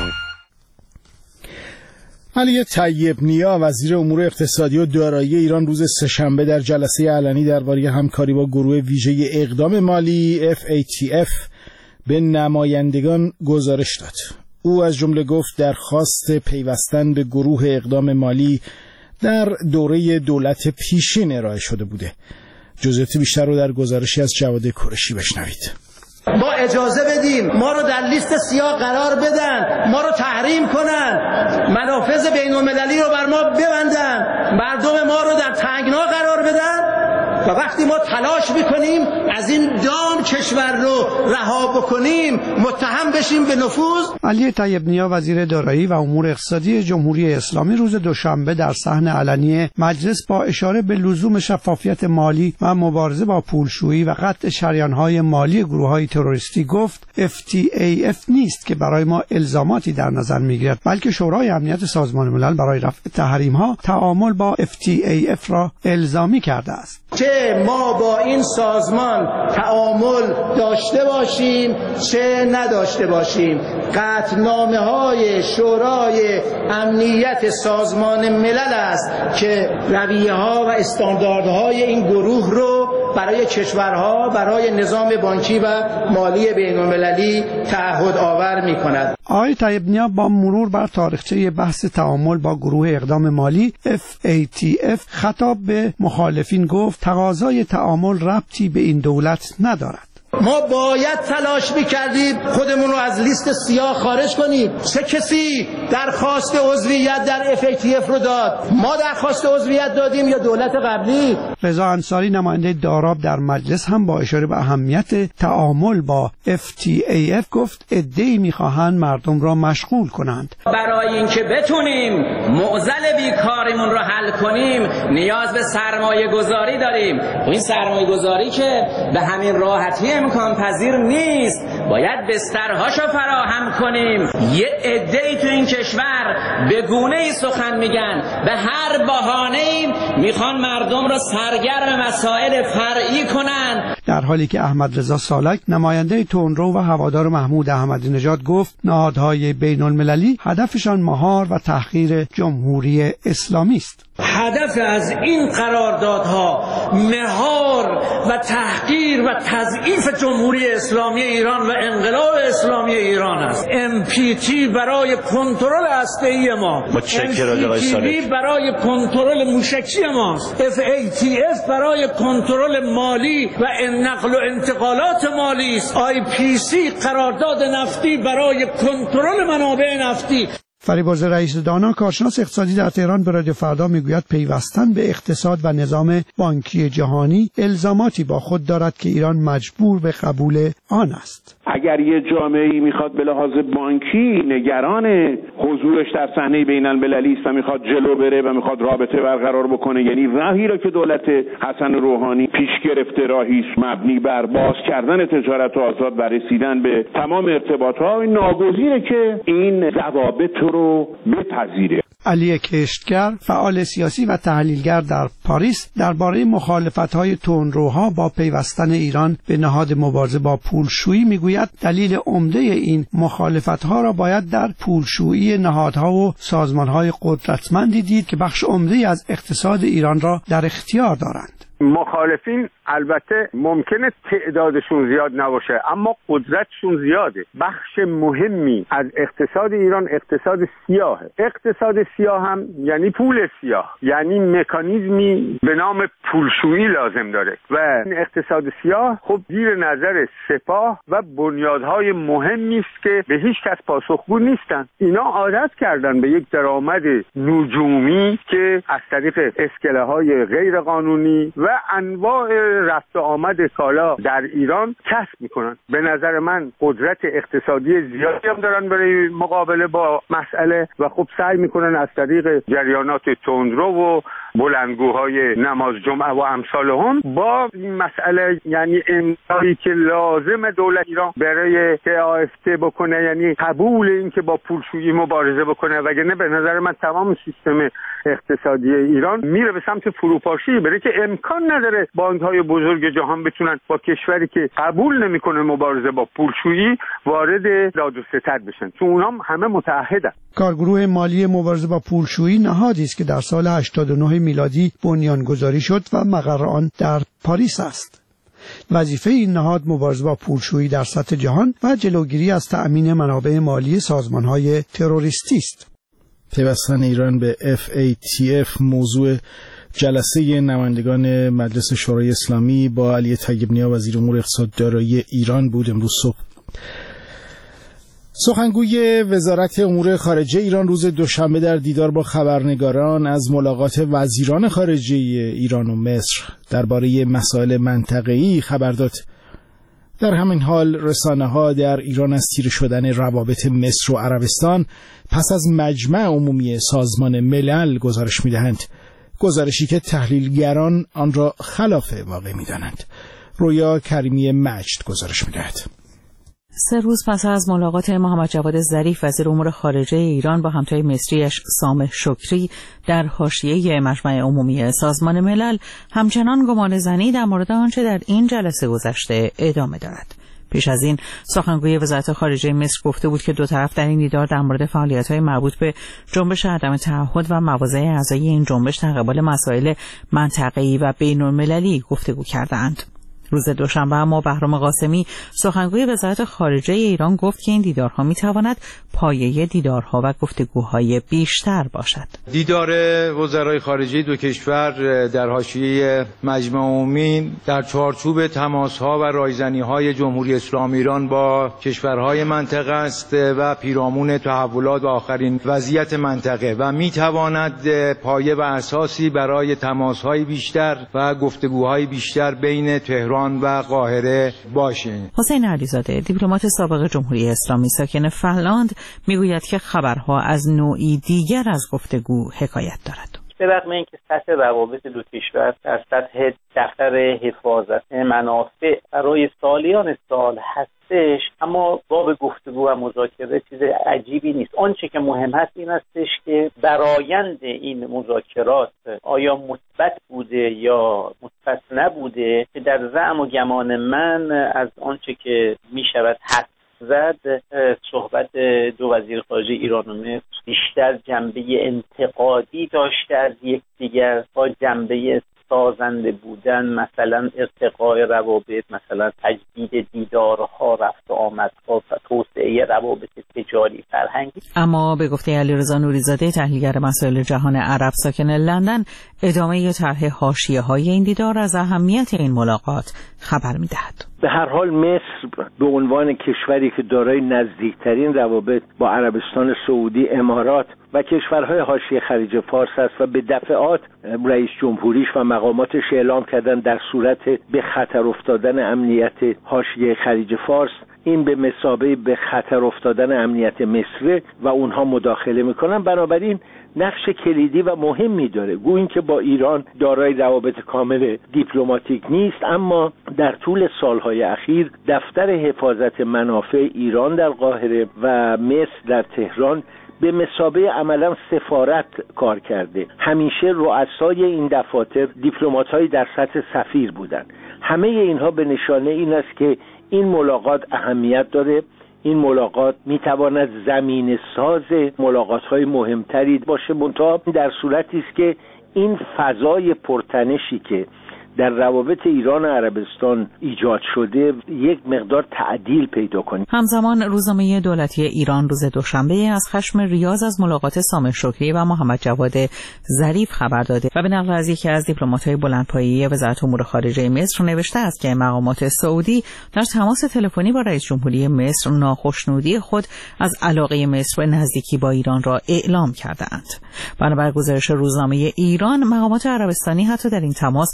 علی طیب نیا وزیر امور اقتصادی و دارایی ایران روز سه‌شنبه در جلسه علنی درباره همکاری با گروه ویژه اقدام مالی اف ای تی اف به نمایندگان گزارش داد. او از جمله گفت درخواست پیوستن به گروه اقدام مالی در دوره دولت پیشین ارائه شده بوده. جزئیات بیشتر رو در گزارشی از جواد کرشی بشنوید. ما اجازه بدیم ما رو در لیست سیاه قرار بدن، ما رو تحریم کنن، منافذ بین المللی رو بر ما ببندن، مردم ما رو در تنگنا قرار بدن و وقتی ما تلاش میکنیم از این دام کشور رو رها بکنیم متهم بشیم به نفوذ. علی طیب نیا وزیر دارایی و امور اقتصادی جمهوری اسلامی روز دوشنبه در صحن علنی مجلس با اشاره به لزوم شفافیت مالی و مبارزه با پولشویی و قطع شریان‌های مالی گروه‌های تروریستی گفت اف تی ای اف نیست که برای ما الزاماتی در نظر میگیرد، بلکه شورای امنیت سازمان ملل برای رفع تحریم‌ها تعامل با اف تی ای اف را الزامی کرده است. چه ما با این سازمان تعامل داشته باشیم چه نداشته باشیم، قطعنامه های شورای امنیت سازمان ملل است که رویه ها و استانداردهای این گروه رو برای کشورها برای نظام بانکی و مالی بین المللی تعهد آور می کند. آقای طیب نیا با مرور بر تاریخچه بحث تعامل با گروه اقدام مالی اف ای تی اف خطاب به مخالفین گفت تقاضای تعامل ربطی به این دولت ندارد. ما باید تلاش می‌کردیم خودمون رو از لیست سیاه خارج کنیم. چه کسی درخواست عضویت در اف ای تی اف رو داد؟ ما درخواست عضویت دادیم یا دولت قبلی؟ رضا انصاری نماینده داراب در مجلس هم با اشاره به اهمیت تعامل با اف تی ای اف گفت عده‌ای می‌خواهند مردم را مشغول کنند. برای اینکه بتونیم معضل بیکاریمون رو حل کنیم نیاز به سرمایه گذاری داریم. این سرمایه گذاری که به همین راحتی امکان پذیر نیست، باید بسترهاشو فراهم کنیم. یه عده‌ای تو این کشور به گونه‌ای سخن میگن، به هر بهانه‌ای میخوان مردم رو سرگرم مسائل فرعی کنن، در حالی که احمد رضا سالک نماینده تندرو و هوادار محمود احمدی نژاد گفت نهادهای بین المللی هدفشان مهار و تحقیر جمهوری اسلامی است. هدف از این قراردادها مهار و تحقیر و تضعیف جمهوری اسلامی ایران و انقلاب اسلامی ایران است. ام پی تی برای کنترل هسته‌ای ما، ام پی تی وی برای کنترل موشکی ماست، اف ای تی اف برای کنترل مالی و نقل و انتقالات مالی است، آی پی سی قرارداد نفتی برای کنترل منابع نفتی. فریبرز رئیس دانا کارشناس اقتصادی در تهران به رادیو فردا میگوید پیوستن به اقتصاد و نظام بانکی جهانی الزاماتی با خود دارد که ایران مجبور به قبول آن است. اگر یه جامعه‌ای میخواد به لحاظ بانکی نگران حضورش در صحنه بین المللی است و میخواد جلو بره و میخواد رابطه برقرار بکنه، یعنی راهی را که دولت حسن روحانی پیش گرفته راهی است مبنی بر باز کردن تجارت آزاد و رسیدن به تمام ارتباطات، ناگزیره که این ضوابط رو بپذیره. علی کشتگر فعال سیاسی و تحلیلگر در پاریس درباره مخالفت‌های تندروها با پیوستن ایران به نهاد مبارزه با پولشویی میگوید دلیل عمده این مخالفت‌ها را باید در پولشویی نهادها و سازمان‌های قدرتمندی دید که بخش عمده‌ای از اقتصاد ایران را در اختیار دارند. مخالفین البته ممکنه تعدادشون زیاد نباشه اما قدرتشون زیاده. بخش مهمی از اقتصاد ایران اقتصاد سیاهه. اقتصاد سیاه هم یعنی پول سیاه، یعنی مکانیزمی به نام پولشویی لازم داره و این اقتصاد سیاه خب زیر نظر سپاه و بنیادهای مهمی است که به هیچ کس پاسخگو نیستن. اینا عادت کردن به یک درآمد نجومی که از طریق اسکله های غیر قانونی و و انواع رفت و آمد کالا در ایران کسب میکنن. به نظر من قدرت اقتصادی زیادی هم دارن برای مقابله با مسئله و خب سعی میکنن از طریق جریانات تندرو و بلندگوهای نماز جمعه و امثال هم با این مسئله، یعنی امضایی که لازم دولت ایران برای که آفته بکنه، یعنی قبول این که با پولشویی مبارزه بکنه، وگرنه به نظر من تمام سیستم اقتصادی ایران میره به سمت فروپاشی، برای که امکان نداره بانک‌های بزرگ جهان بتونن با کشوری که قبول نمیکنه مبارزه با پولشویی وارد داد و ستد بشن، چون اونها همه متعهدن. کارگروه مالی مبارزه با پولشویی نهادی است که در سال هشتاد و نه میلادی بنیانگذاری شد و مقر آن در پاریس است. وظیفه این نهاد مبارزه با پولشویی در سطح جهان و جلوگیری از تأمین منابع مالی سازمان‌های تروریستی است. پیوستن ایران به اف ای تی اف موضوع جلسه نمایندگان مجلس شورای اسلامی با علی طیب‌نیا وزیر امور اقتصاد دارایی ایران بود امروز صبح. سخنگوی وزارت امور خارجه ایران روز دوشنبه در دیدار با خبرنگاران از ملاقات وزیران خارجه ایران و مصر درباره مسائل منطقه‌ای خبر داد. در همین حال رسانه‌ها در ایران از تیره شدن روابط مصر و عربستان پس از مجمع عمومی سازمان ملل گزارش می‌دهند. گزارشی که تحلیلگران آن را خلاف واقع می‌دانند. رویا کریمی مجد گزارش می‌دهد. سه روز پس از ملاقات محمد جواد ظریف وزیر امور خارجه ایران با همتای مصریش سامح شکری در حاشیه مجمع عمومی سازمان ملل، همچنان گمانه‌زنی در مورد آنچه در این جلسه گذشته ادامه دارد. پیش از این سخنگوی وزارت خارجه مصر گفته بود که دو طرف در این دیدار در مورد فعالیت‌های مربوط به جنبش عدم تعهد و مواضع اعضای این جنبش در قبال مسائل منطقه‌ای و بین‌المللی گفتگو کردند. روز دوشنبه اما بهرام قاسمی سخنگوی وزارت خارجه ایران گفت که این دیدارها میتواند پایه دیدارها و گفتگوهای بیشتر باشد. دیدار وزرای خارجه دو کشور در حاشیه مجمع عمومی در چارچوب تماسها و رایزنی‌های جمهوری اسلامی ایران با کشورهای منطقه است و پیرامون تحولات و آخرین وضعیت منطقه و میتواند پایه و اساسی برای تماس‌های بیشتر و گفتگوهای بیشتر بین تهران و قاهره باشه. حسین علیزاده دیپلمات سابق جمهوری اسلامی ساکن فنلاند میگوید که خبرها از نوعی دیگر از گفتگو حکایت دارد. به رغم اینکه سطح روابط دو کشور در سطح دفتر حفاظت منافع برای سالیان سال هستش، اما باب گفتگو و مذاکره چیز عجیبی نیست. آنچه که مهم هست این هستش که برآیند این مذاکرات آیا مثبت بوده یا مثبت نبوده، که در زعم و گمان من از آنچه که می شود حد زد صحبت دو وزیر خارجه ایران و مصر بیشتر جنبه انتقادی داشته از یکدیگر با جنبه سازنده بودن، مثلا ارتقاء روابط، مثلا تجدید دیدارها، رفت و آمدها و توسعه روابط تجاری فرهنگی. اما به گفته علیرضا نوری‌زاده تحلیلگر مسائل جهان عرب ساکن لندن، ادامه طرح حاشیه‌های این دیدار از اهمیت این ملاقات خبر می‌دهد. به هر حال مصر به عنوان کشوری که دارای نزدیکترین روابط با عربستان سعودی، امارات و کشورهای حاشیه خلیج فارس است و به دفعات رئیس جمهوریش و مقاماتش اعلام کردن در صورت به خطر افتادن امنیت حاشیه خلیج فارس این به مثابه به خطر افتادن امنیت مصر و اونها مداخله میکنن. بنابراین نقش کلیدی و مهمی داره. گویا اینکه با ایران دارای روابط کامل دیپلماتیک نیست، اما در طول سالهای اخیر دفتر حفاظت منافع ایران در قاهره و مصر در تهران به مثابه عملا سفارت کار کرده. همیشه رؤسای این دفاتر دیپلمات‌های در سطح سفیر بودند. همه اینها به نشانه این است که این ملاقات اهمیت داره. این ملاقات میتواند زمین ساز ملاقات‌های مهمتری باشه، منتها در صورتی است که این فضای پرتنشی که در روابط ایران و عربستان ایجاد شده یک مقدار تعدیل پیدا کنیم. همزمان روزنامه دولتی ایران روز دوشنبه از خشم ریاض از ملاقات سامح شکری و محمد جواد ظریف خبر داده و به نقل از یکی از دیپلمات‌های بلندپایه وزارت امور خارجه مصر نوشته است که مقامات سعودی در تماس تلفنی با رئیس جمهوری مصر ناخشنودی خود از علاقه مصر به نزدیکی با ایران را اعلام کرده‌اند. بنابر گزارش روزنامه ایران، مقامات عربستانی حتی در این تماس قاهره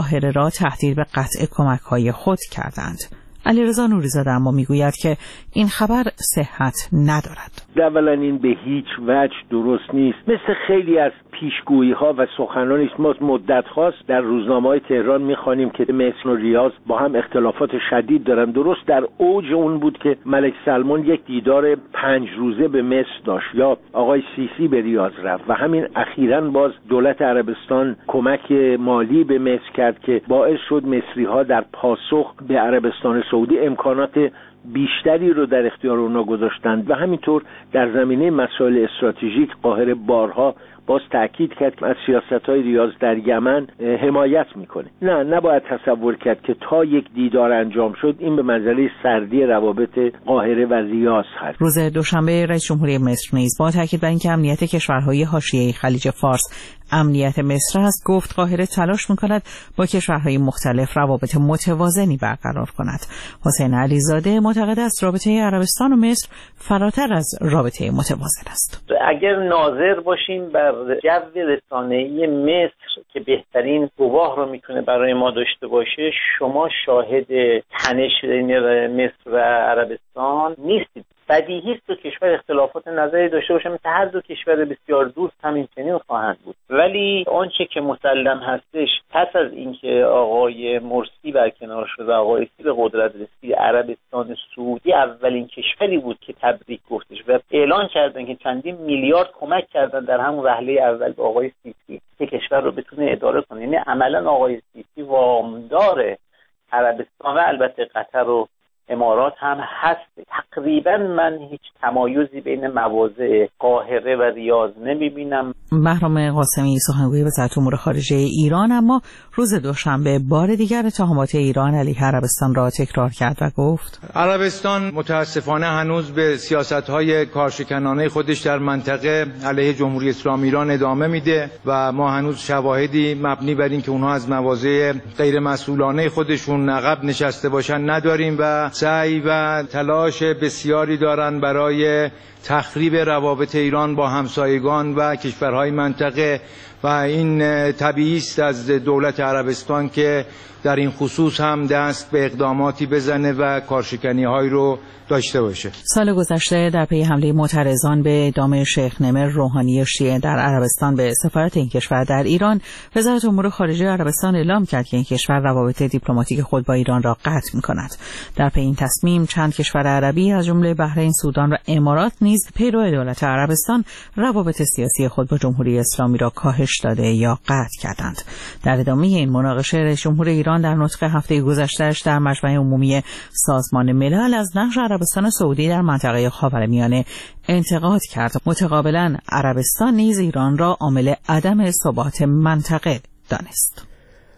قاهره را تهدید به قطع کمک‌های خود کردند. علیرضا نوری‌زاده اما میگوید که این خبر صحت ندارد. اولا این به هیچ وجه درست نیست. مثل خیلی از پیشگویی ها و سخنانی است ما مدت هاست در روزنامه‌های تهران می‌خوانیم که مصر و ریاض با هم اختلافات شدید دارن. درست در اوج اون بود که ملک سلمان یک دیدار پنج روزه به مصر داشت یا آقای سیسی به ریاض رفت و همین اخیراً باز دولت عربستان کمک مالی به مصر کرد که باعث شد مصری‌ها در پاسخ به عربستان سعودی امکانات بیشتری رو در اختیار اونا گذاشتند و همینطور در زمینه مسائل استراتژیک قاهره بارها باز تأکید کرد که از سیاست‌های ریاض در یمن حمایت میکنه. نه نباید تصور کرد که تا یک دیدار انجام شد این به منزله سردی روابط قاهره و ریاض هست. روز دوشنبه رئیس جمهوری مصر نیز با تاکید بر اینکه امنیت کشورهای حاشیه خلیج فارس امنیت مصر است گفت قاهره تلاش میکند با کشورهای مختلف روابط متوازنی برقرار کند. حسین علیزاده معتقد است رابطه عربستان و مصر فراتر از رابطه متوازن است. اگر ناظر باشیم بر جو رسانه‌ای مصر که بهترین گواه رو میتونه برای ما داشته باشه، شما شاهد تنش بین مصر و عربستان نیستید. بدیهی است که کشور اختلافات نظری داشته باشه، مثل هر دو کشور بسیار دوست همین چنین خواهند بود. ولی آنچه که مسلم هستش پس از اینکه آقای مرسی برکنار شد و آقای سی به قدرت رسید، عربستان سعودی اولین کشوری بود که تبریک گفتش و اعلان کردن که چندین میلیارد کمک کردن در همون وهله اول به آقای سیسی که کشور رو بتونه اداره کنه. یعنی عملا آقای سیسی وامدار عربستان و البته قطر و امارات هم هست. تقریبا من هیچ تمایزی بین مواضع قاهره و ریاض نمیبینم. بهرام قاسمی سخنگوی وزارت امور خارجه ایران اما روز دوشنبه بار دیگر اتهامات ایران علیه عربستان را تکرار کرد و گفت عربستان متاسفانه هنوز به سیاست‌های کارشکنانه خودش در منطقه علیه جمهوری اسلامی ایران ادامه میده و ما هنوز شواهدی مبنی بر این که اونها از مواضع غیر مسئولانه خودشون عقب نشسته باشن نداریم و سعی و تلاش بسیاری دارن برای تخریب روابط ایران با همسایگان و کشورهای منطقه و این طبیعی است از دولت عربستان که در این خصوص هم دست به اقداماتی بزنه و کارشکنی‌هایی رو داشته باشه. سال گذشته در پی حمله معترضان به اعدام شیخ نمر روحانی شیعه در عربستان به سفارت این کشور در ایران، وزارت امور خارجه عربستان اعلام کرد که این کشور روابط دیپلماتیک خود با ایران را قطع می‌کند. در پی این تصمیم چند کشور عربی از جمله بحرین، سودان و امارات نیز پیرو دولت عربستان روابط سیاسی خود با جمهوری اسلامی را کاهش داده یا قطع کردند. در ادامه این مناقشه رئیس جمهور ایران در نطق هفته گذشته‌اش در مجمع عمومی سازمان ملل از نقش عربستان سعودی در منطقه خاورمیانه انتقاد کرد. متقابلا عربستان نیز ایران را عامل عدم ثبات منطقه دانست.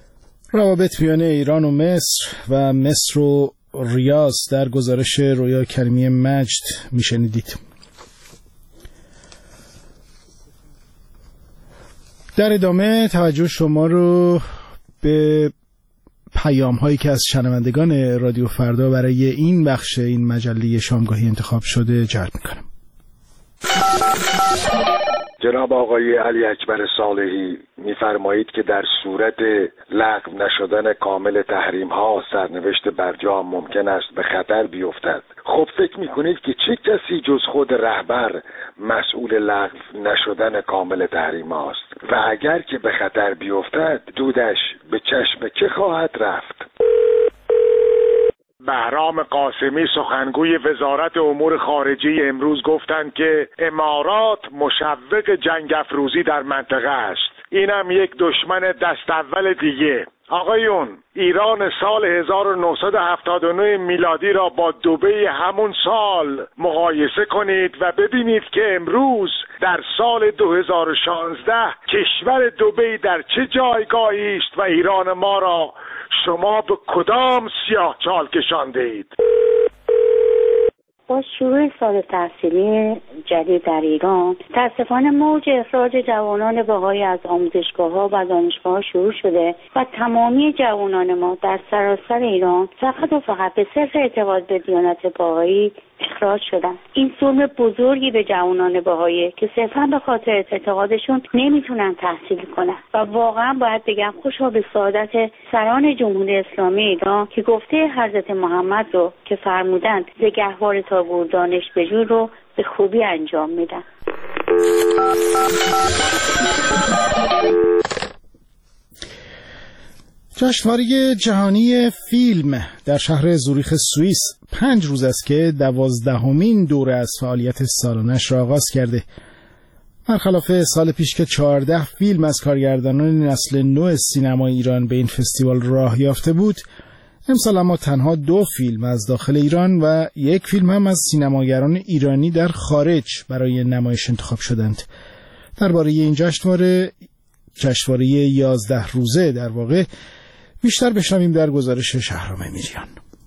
روابط میان ایران و مصر و مصر و ریاض در گزارش رویا کریمی مجد میشنیدید. در ادامه توجه شما رو به پیام هایی که از شنوندگان رادیو فردا برای این بخش این مجله شامگاهی انتخاب شده جلب میکنم. جناب آقای علی اکبر صالحی می‌فرمایید که در صورت لغو نشدن کامل تحریم ها سرنوشت برجام ممکن است به خطر بیفتد. خب فکر می‌کنید که چه کسی جز خود رهبر مسئول لغو نشدن کامل تحریم هاست و اگر که به خطر بیفتد دودش به چشم که خواهد رفت؟ بهرام قاسمی سخنگوی وزارت امور خارجه امروز گفتند که امارات مشوق جنگ افروزی در منطقه است. اینم یک دشمن دست اول دیگه. آقایون، ایران سال هزار و نهصد و هفتاد و نه میلادی را با دبی همون سال مقایسه کنید و ببینید که امروز در سال دو هزار و شانزده کشور دبی در چه جایگاهی است و ایران ما را شما به کدام سیاه چال کشانده اید؟ با شروع سال تحصیلی جدید در ایران متاسفانه موج اخراج جوانان بهایی از آموزشگاه‌ها و دانشگاه‌ها شروع شده و تمامی جوانان ما در سراسر ایران فقط و فقط به صرف اعتقاد به دیانت بهایی اخراج شدن. این ظلم بزرگی به جوانان بهایی که صرفا به خاطر اعتقادشون نمیتونن تحصیل کنن و واقعا باید بگم خوشا به سعادت سران جمهوری اسلامی ایران که گفته حضرت محمد رو که فرمودند ز گهواره تا گور دانش بجو رو به خوبی انجام میدن. جشنواره جهانی فیلم در شهر زوریخ سوئیس پنج روز است که دوازدهمین دوره از فعالیت سالانش را آغاز کرده. برخلاف سال پیش که چهارده فیلم از کارگردانان نسل نو سینما ایران به این فستیوال راه یافته بود، امسال اما تنها دو فیلم از داخل ایران و یک فیلم هم از سینماگران ایرانی در خارج برای نمایش انتخاب شدند. درباره این جشنواره جشنواره یازده روزه در واقع بیشتر بشنویم در گزارش شهرام میریان.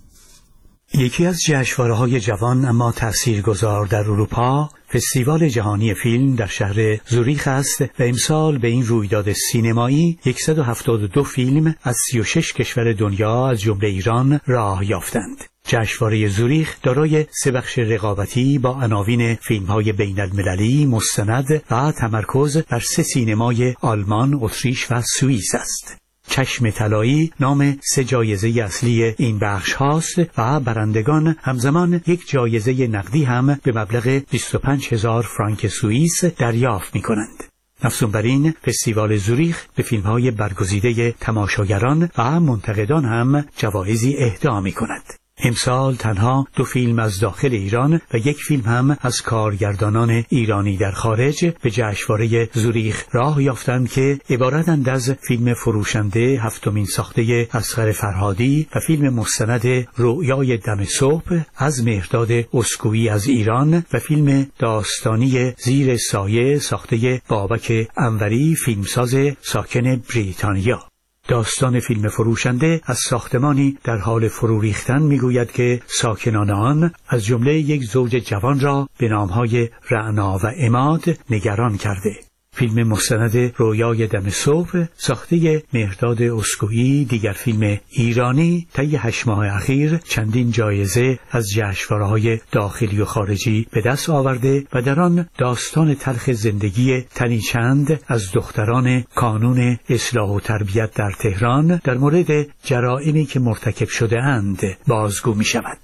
یکی از جشنواره‌های جوان اما تاثیرگذار در اروپا، فستیوال جهانی فیلم در شهر زوریخ است و امسال به این رویداد سینمایی صد و هفتاد و دو فیلم از سی و شش کشور دنیا از جمله ایران راه یافتند. جشنواره زوریخ دارای سه بخش رقابتی با عناوین فیلم‌های بین‌المللی، مستند و تمرکز بر سه سینمای آلمان، اتریش و سوئیس است. چشم طلایی نام سه جایزه اصلی این بخش هاست و برندگان همزمان یک جایزه نقدی هم به مبلغ بیست و پنج هزار فرانک سوئیس دریافت می کنند. افزون بر این، فستیوال زوریخ به فیلم‌های برگزیده تماشاگران و منتقدان هم جوایزی اهدا می کند. امسال تنها دو فیلم از داخل ایران و یک فیلم هم از کارگردانان ایرانی در خارج به جشنواره زوریخ راه یافتند که عبارتند از فیلم فروشنده هفتمین ساخته اصغر فرهادی و فیلم مستند رؤیای دم صبح از مهرداد اسکویی از ایران و فیلم داستانی زیر سایه ساخته بابک انوری فیلمساز ساکن بریتانیا. داستان فیلم فروشنده از ساختمانی در حال فرو ریختن میگوید که ساکنان آن از جمله یک زوج جوان را به نامهای رعنا و عماد نگران کرده. فیلم مستند رویای دم صبح ساخته مهرداد اسکویی، دیگر فیلم ایرانی، طی هشت ماه اخیر چندین جایزه از جشنواره‌های داخلی و خارجی به دست آورده و در آن داستان تلخ زندگی تنی چند از دختران کانون اصلاح و تربیت در تهران در مورد جرائمی که مرتکب شده اند بازگو می شود.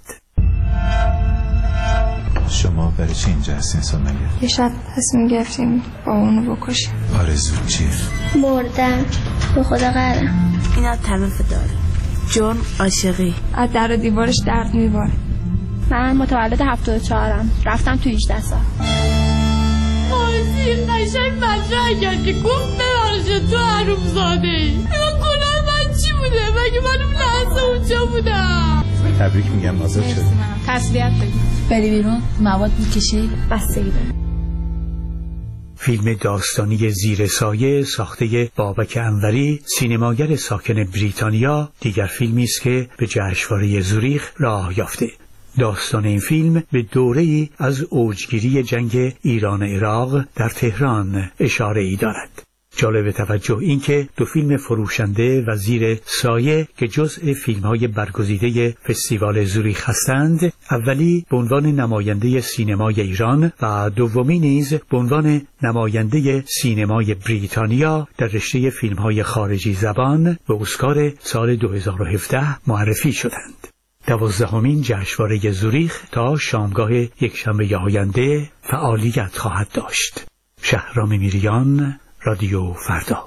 شما برای چی اینجا هستین سامنیه؟ یه شب تصمیم گرفتیم با اونو بکشیم. آرزو چیه؟ مردن به خدا قرم. اینا تلف داره. جرم عاشقی. از در و دیوارش درد میباره. من متولد هفتاد و چهارم. رفتم تو هجده سال. آزی قشنگ مطرح کرد که گفت ببرشه تو حروم زاده ای. من گناه من چی بوده؟ مگه من اون لحظه اونجا بودم. تبریک میگم آزاد شدی. تسلیت بگیم. بری بیرون مواد میکشی بستگی داره. فیلم داستانی زیر سایه ساخته بابک انوری سینماگر ساکن بریتانیا دیگر فیلمی است که به جشنواره زوریخ راه یافته. داستان این فیلم به دوره‌ای از اوجگیری جنگ ایران عراق در تهران اشاره ای دارد. جالب توجه این که دو فیلم فروشنده و زیر سایه که جزء فیلم‌های برگزیده فستیوال زوریخ هستند، اولی به عنوان نماینده سینمای ایران و دومی نیز به عنوان نماینده سینمای بریتانیا در رشته فیلم‌های خارجی زبان به اسکار سال دو هزار و هفده معرفی شدند. دوازدهمین جشنواره زوریخ تا شامگاه یکشنبه آینده فعالیت خواهد داشت. شهرام میریان، رادیو فردا.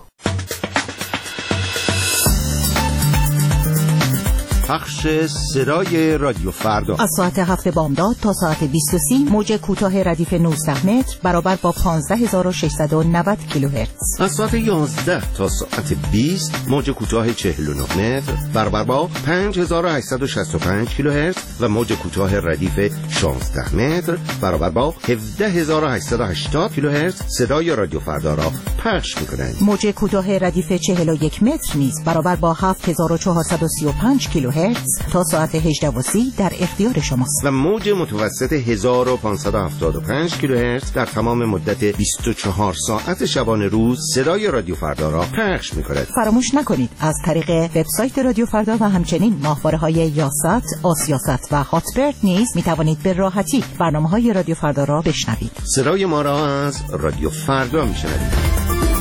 پخش صدای رادیو فردا از ساعت هفت بامداد تا ساعت بیست و سه موج کوتاه ردیف نوزده متر برابر با پانزده هزار و ششصد و نود کیلوهرتز. از ساعت یازده تا ساعت بیست موج کوتاه چهل و نه متر برابر با پنج هزار و هشتصد و شصت و پنج کیلوهرتز و موج کوتاه ردیف شانزده متر برابر با هفده هزار و هشتصد و هشتاد کیلوهرتز صدای رادیو فردا را پخش می‌کنند. موج کوتاه ردیف چهل و یک متر نیز برابر با هفت هزار و چهارصد و سی و پنج کیلوهرتز کیلوهرتز تا ساعت هجده و سی در اختیار شماست و موج متوسط هزار و پانصد و هفتاد و پنج کیلوهرتز در تمام مدت بیست و چهار ساعت شبانه روز صدای رادیو فردا را پخش می‌کند. فراموش نکنید از طریق وبسایت رادیو فردا و همچنین ماهواره‌های یاست، آسیاست و هاتبرد نیز می‌توانید به راحتی برنامه‌های رادیو فردا را بشنوید. صدای ما را از رادیو فردا می‌شنوید.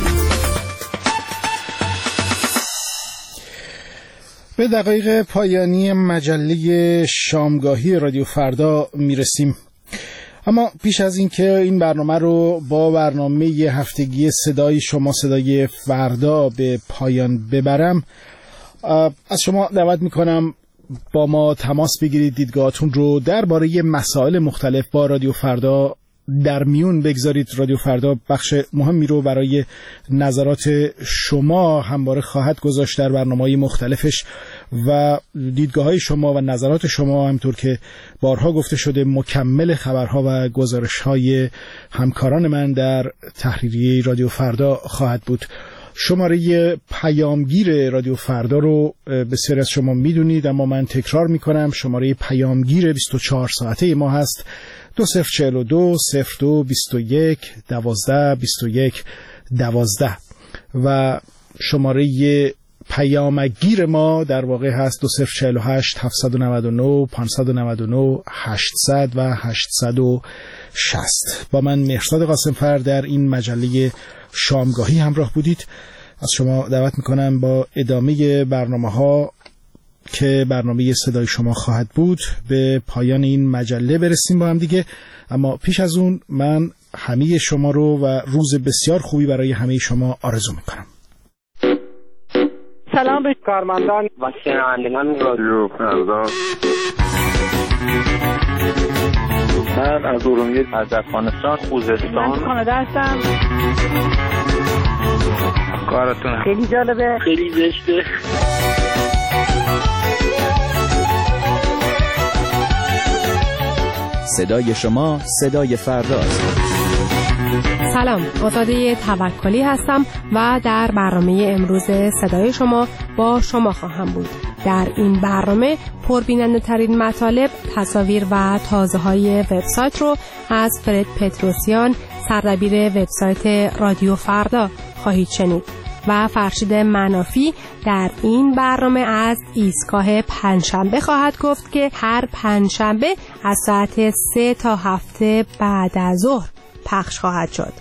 به دقایق پایانی مجله شامگاهی رادیو فردا میرسیم، اما پیش از اینکه این برنامه رو با برنامه هفتگی صدای شما صدای فردا به پایان ببرم، از شما دعوت میکنم با ما تماس بگیرید، دیدگاهاتون رو درباره مسائل مختلف با رادیو فردا در میون بگذارید. رادیو فردا بخش مهمی رو برای نظرات شما همواره خواهد گذاشت در برنامه‌های مختلفش و دیدگاه‌های شما و نظرات شما همطور که بارها گفته شده مکمل خبرها و گزارش‌های همکاران من در تحریریه رادیو فردا خواهد بود. شماره پیامگیر رادیو فردا رو بسیاری از شما میدونید، اما من تکرار میکنم. شماره پیامگیر بیست و چهار ساعته ما هست دو صفر چهل و دو صفر دو بیست و یک دوازده بیست و یک دوازده و شماره پیامگیر ما در واقع هست دو صفر چهل و هشت هفتصد و نود و نه پانصد و نود و نه هشتصد و هشتصد و شصت. با من مهرزاد قاسمفر در این مجله شامگاهی همراه بودید. از شما دعوت میکنم با ادامه برنامه ها که برنامه صدای شما خواهد بود به پایان این مجله برسیم با هم دیگه، اما پیش از اون من همه شما رو و روز بسیار خوبی برای همه شما آرزو میکنم. سلام به کارمندان و شنوندگان رادیو فردا. من از ارومیه از افغانستان خوزستان من کانادا هستم. کارتون خیلی جالبه، خیلی زشته. صدای شما صدای فرداست. سلام، آزاده توکلی هستم و در برنامه امروز صدای شما با شما خواهم بود. در این برنامه پربیننده ترین مطالب، تصاویر و تازه های وبسایت رو از فرد پتروسیان، سردبیر وبسایت رادیو فردا خواهید شنید و فرشید منافی در این برنامه از ایستگاه پنجشنبه خواهد گفت که هر پنجشنبه از ساعت سه تا هفت بعد از ظهر پخش خواهد شد.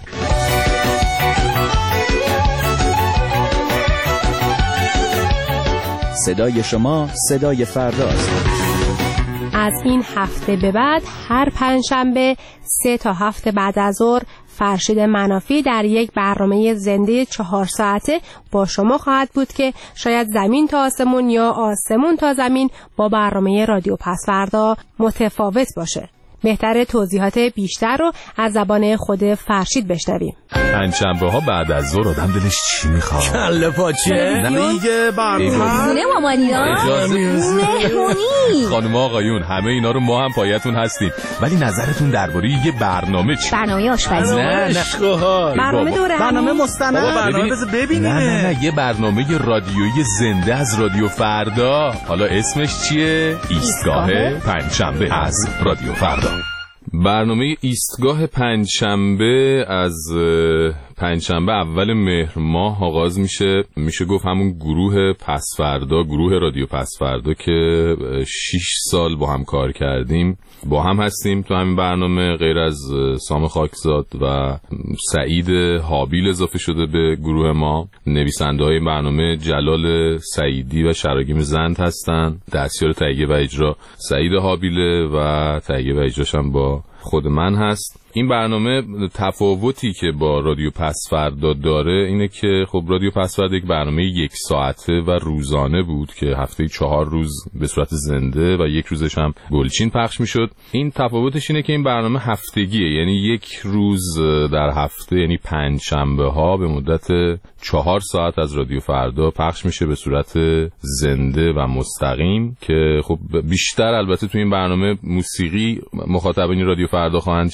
صدای شما صدای فرداست. از این هفته به بعد هر پنجشنبه سه تا هفت بعد از ظهر فرشید منافی در یک برنامه زنده چهار ساعته با شما خواهد بود که شاید زمین تا آسمون یا آسمون تا زمین با برنامه رادیو پسوردا متفاوت باشه. بهتره توضیحات بیشتر رو از زبان خود فرشید بشنویم. پنجشنبه ها بعد از ظهر آدم دلش چی میخواد؟ کله پاچه، نمیگه برنامه زونه مامانیا، مهمونی. خانم آقایون همه اینا رو ما هم پایتون هستیم، ولی نظرتون درباره یه برنامه چی؟ برنامه آشپزی، نه نه برنامه دوره، برنامه مستند، برنامه بذار ببینیم. نه نه نه یه برنامه رادیویی زنده از رادیو فردا. حالا اسمش چیه؟ ایستگاه پنجشنبه از رادیو فردا. برنامه ایستگاه پنجشنبه از پنجشنبه اول مهر ماه آغاز میشه. میشه گفت همون گروه پسوردا، گروه رادیو پسوردا که شش سال با هم کار کردیم با هم هستیم تو همین برنامه. غیر از سام خاکزاد و سعید حابیل اضافه شده به گروه ما. نویسنده های برنامه جلال سعیدی و شراگیم زند هستن. دستیار تهیه و اجرا سعید حابیله و تهیه و اجراش هم با خود من هست. این برنامه تفاوتی که با رادیو پسوردا داره اینه که خب رادیو پسوردا یک برنامه یک ساعته و روزانه بود که هفته چهار روز به صورت زنده و یک روزش هم گلچین پخش میشد. این تفاوتش اینه که این برنامه هفتگیه، یعنی یک روز در هفته، یعنی پنج شنبه ها به مدت چهار ساعت از رادیو فردا پخش میشه به صورت زنده و مستقیم که خب بیشتر البته تو این برنامه موسیقی مخاطبین رادیو فردا خواهند شنید،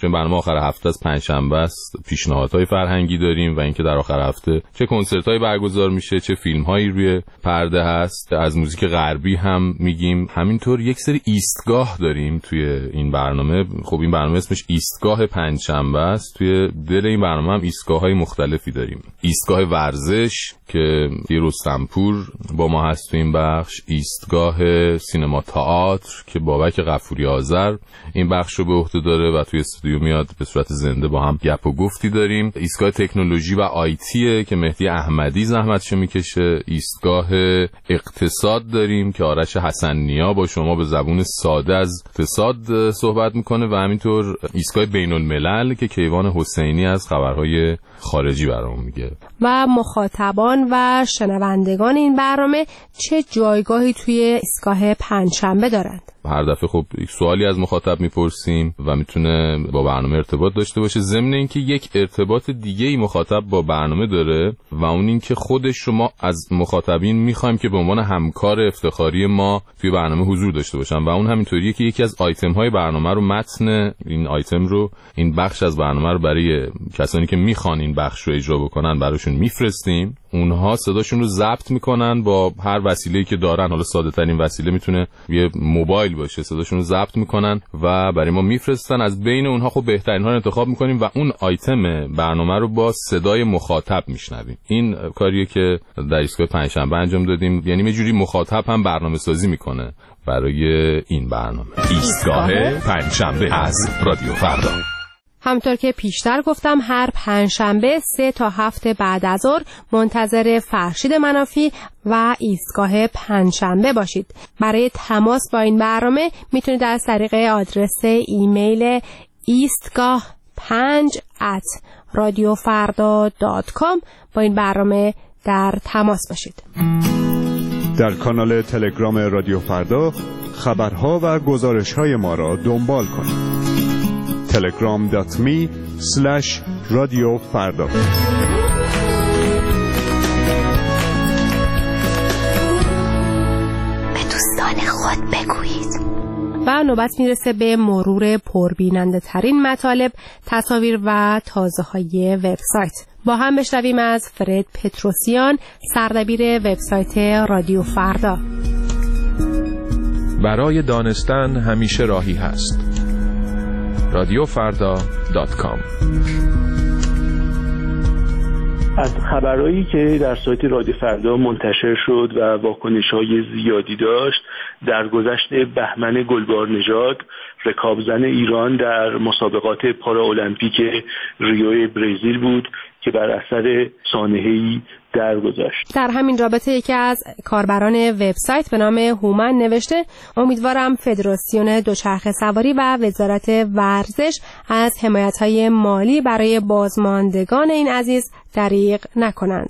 چون برنامه آخر هفته از پنجشنبه است، پیشنهادهای فرهنگی داریم و اینکه در آخر هفته چه کنسرت‌هایی برگزار میشه، چه فیلم‌هایی روی پرده هست. از موزیک غربی هم میگیم. همینطور یک سری ایستگاه داریم توی این برنامه. خب این برنامه اسمش ایستگاه پنجشنبه است. توی دل این برنامه هم ایستگاه‌های مختلفی داریم. ایستگاه ورزش که یه رستمپور با ما هست تو این بخش، ایستگاه سینما تئاتر که بابک غفوری آذر این بخش رو به عهده داره و توی استودیو میاد به صورت زنده با هم گپ و گفتی داریم. ایستگاه تکنولوژی و آیتی که مهدی احمدی زحمتشو میکشه. ایستگاه اقتصاد داریم که آرش حسن‌نیا با شما به زبون ساده از اقتصاد صحبت میکنه و همینطور ایستگاه بین الملل که کیوان حسینی از خبرهای خارجی برام میگه. و مخاطبان و شنوندگان این برنامه چه جایگاهی توی ایستگاه پنجشنبه دارند؟ هر دفعه خب یک سوالی از مخاطب میپرسیم و میتونه با برنامه ارتباط داشته باشه، ضمن اینکه یک ارتباط دیگه ای مخاطب با برنامه داره و اون اینکه خودش رو ما از مخاطبین میخوایم که به عنوان همکار افتخاری ما توی برنامه حضور داشته باشن و اون همینطوریه که یکی از آیتم های برنامه رو، متن این آیتم رو، این بخش از برنامه رو برای کسانی که میخوان این بخش رو اجرا بکنن براشون میفرستیم. اونها صداشون رو ضبط میکنن با هر وسیله‌ای که دارن. حالا ساده ترین وسیله میتونه یه موبایل باشه. صداشون رو ضبط میکنن و برای ما میفرستن. از بین اونها خب بهترین ها رو انتخاب میکنیم و اون آیتم برنامه رو با صدای مخاطب میشنویم. این کاریه که در ایستگاه پنجشنبه انجام دادیم. یعنی یه جوری مخاطب هم برنامه سازی میکنه برای این برنامه. ایستگاه پنجشنبه از رادیو فردا. همطور که پیشتر گفتم هر پنجشنبه سه تا هفته بعد از ظهر منتظر فرشید منافی و ایستگاه پنجشنبه باشید. برای تماس با این برنامه میتونید از طریق آدرس ایمیل ایستگاه پنج ات رادیو فردا دات کام با این برنامه در تماس باشید. در کانال تلگرام رادیو فردا خبرها و گزارش‌های ما را دنبال کنید. تلگرام دات می سلش رادیو فردا. به دوستان خود بگویید. و نوبت میرسه به مرور پربیننده ترین مطالب، تصاویر و تازه های وبسایت. با هم بشنویم از فرد پتروسیان، سردبیر وبسایت رادیو فردا. برای دانستن همیشه راهی هست. رادیو فردا دات کام. از خبرهایی که در سایت رادیو فردا منتشر شد و واکنش‌های زیادی داشت، در گذشت بهمن گلبارنژاد، رکابزن ایران در مسابقات پارالمپیک ریو برزیل بود که بر اثر سانحه‌ای درگذشت. در همین رابطه یکی از کاربران وبسایت به نام هومن نوشته: امیدوارم فدراسیون دوچرخه سواری و وزارت ورزش از حمایت‌های مالی برای بازماندگان این عزیز دریغ نکنند.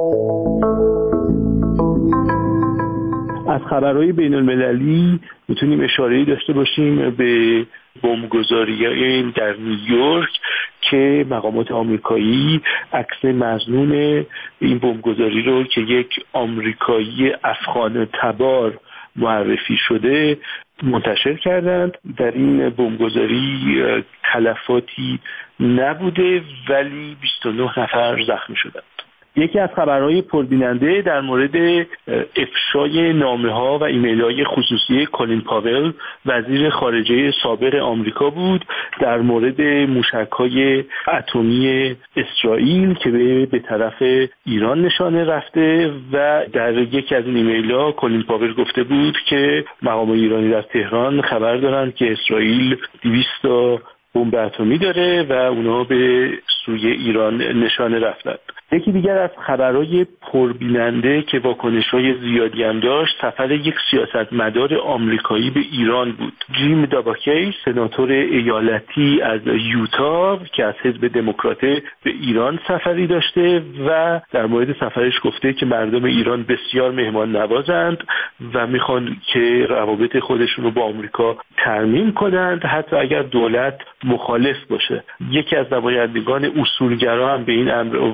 از خبرهای بین المللی میتونیم اشاره‌ای داشته باشیم به بمبگذاری در نیویورک که مقامات آمریکایی عکس مظنون این بمبگذاری رو که یک آمریکایی افغان تبار معرفی شده منتشر کردند. در این بمبگذاری تلفاتی نبوده ولی بیست و نه نفر زخمی شدند. یکی از خبرهای پربیننده در مورد افشای نامه‌ها و ایمیل‌های خصوصی کلین پاول، وزیر خارجه سابق آمریکا بود، در مورد موشک‌های اتمی اسرائیل که به, به طرف ایران نشانه رفته و در یکی از این ایمیل‌ها کلین پاول گفته بود که مقامات ایرانی در تهران خبر دارند که اسرائیل دویست تا بمب اتمی داره و اونا به سوی ایران نشانه رفتند. یکی دیگر از خبرهای پربیننده که واکنش‌های زیادی هم داشت، سفر یک سیاستمدار آمریکایی به ایران بود. جیم داباکی، سناتور ایالتی از یوتا که از حزب دموکرات به ایران سفری داشته و در مورد سفرش گفته که مردم ایران بسیار مهمان نوازند و میخوان که روابط خودشون رو با آمریکا ترمیم کنند حتی اگر دولت مخالف باشه. یکی از نمایندگان اصولگرا هم به این امر واکنش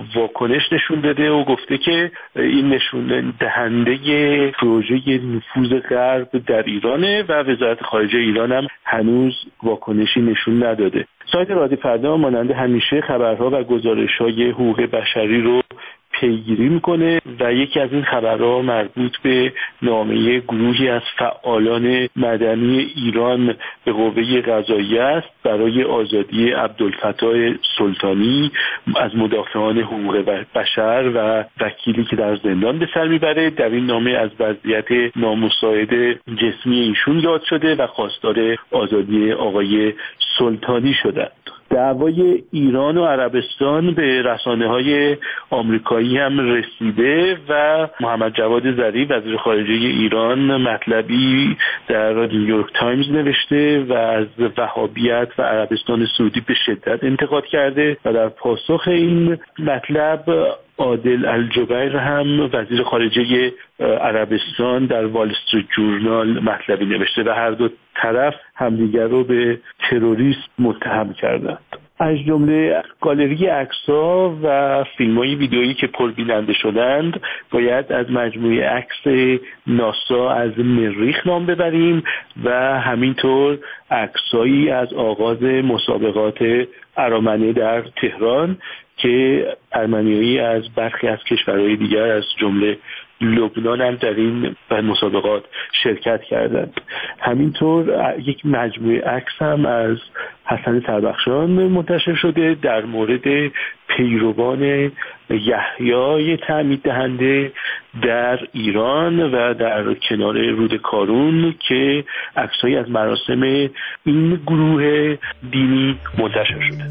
واکنش نشون داده و گفته که این نشون دهنده پروژه نفوذ غرب در ایرانه و وزارت خارجه ایران هم هنوز واکنشی نشون نداده. سایت رادیو فردا مانند همیشه خبرها و گزارش‌های حقوق بشری رو پیگیری میکنه و یکی از این خبرها مربوط به نامه گروهی از فعالان مدنی ایران به قوه قضاییه است برای آزادی عبدالفتاح سلطانی از مدافعان حقوق بشر و وکیلی که در زندان به سر میبره. در این نامه از وضعیت نامساعد جسمی ایشون یاد شده و خواستار آزادی آقای سلطانی شدند. دعوای ایران و عربستان به رسانه‌های آمریکایی هم رسیده و محمد جواد ظریف وزیر خارجه ایران مطلبی در نیویورک تایمز نوشته و از وهابیت و عربستان سعودی به شدت انتقاد کرده و در پاسخ این مطلب عادل الجبیر هم وزیر خارجه عربستان در وال استریت جورنال مطلبی نوشته و هر دو طرف همدیگر رو به تروریسم متهم کردند. از جمله گالری عکس‌ها و فیلم‌های ویدئویی که پربیننده شدند باید از مجموعه عکس ناسا از مریخ نام ببریم و همینطور عکسایی از آغاز مسابقات ارامنه در تهران که ارمنیایی از برخی از کشورهای دیگر از جمله لبنان هم در این مسابقات شرکت کردند. همینطور یک مجموعه عکس هم از حسن سربخشان منتشر شده در مورد پیروان یحیی تعمید دهنده در ایران و در کنار رود کارون که عکسایی از مراسم این گروه دینی منتشر شده.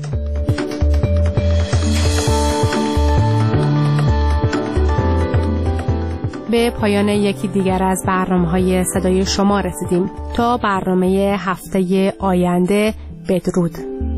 به پایان یکی دیگر از برنامه‌های صدای شما رسیدیم. تا برنامه هفته آینده بدرود.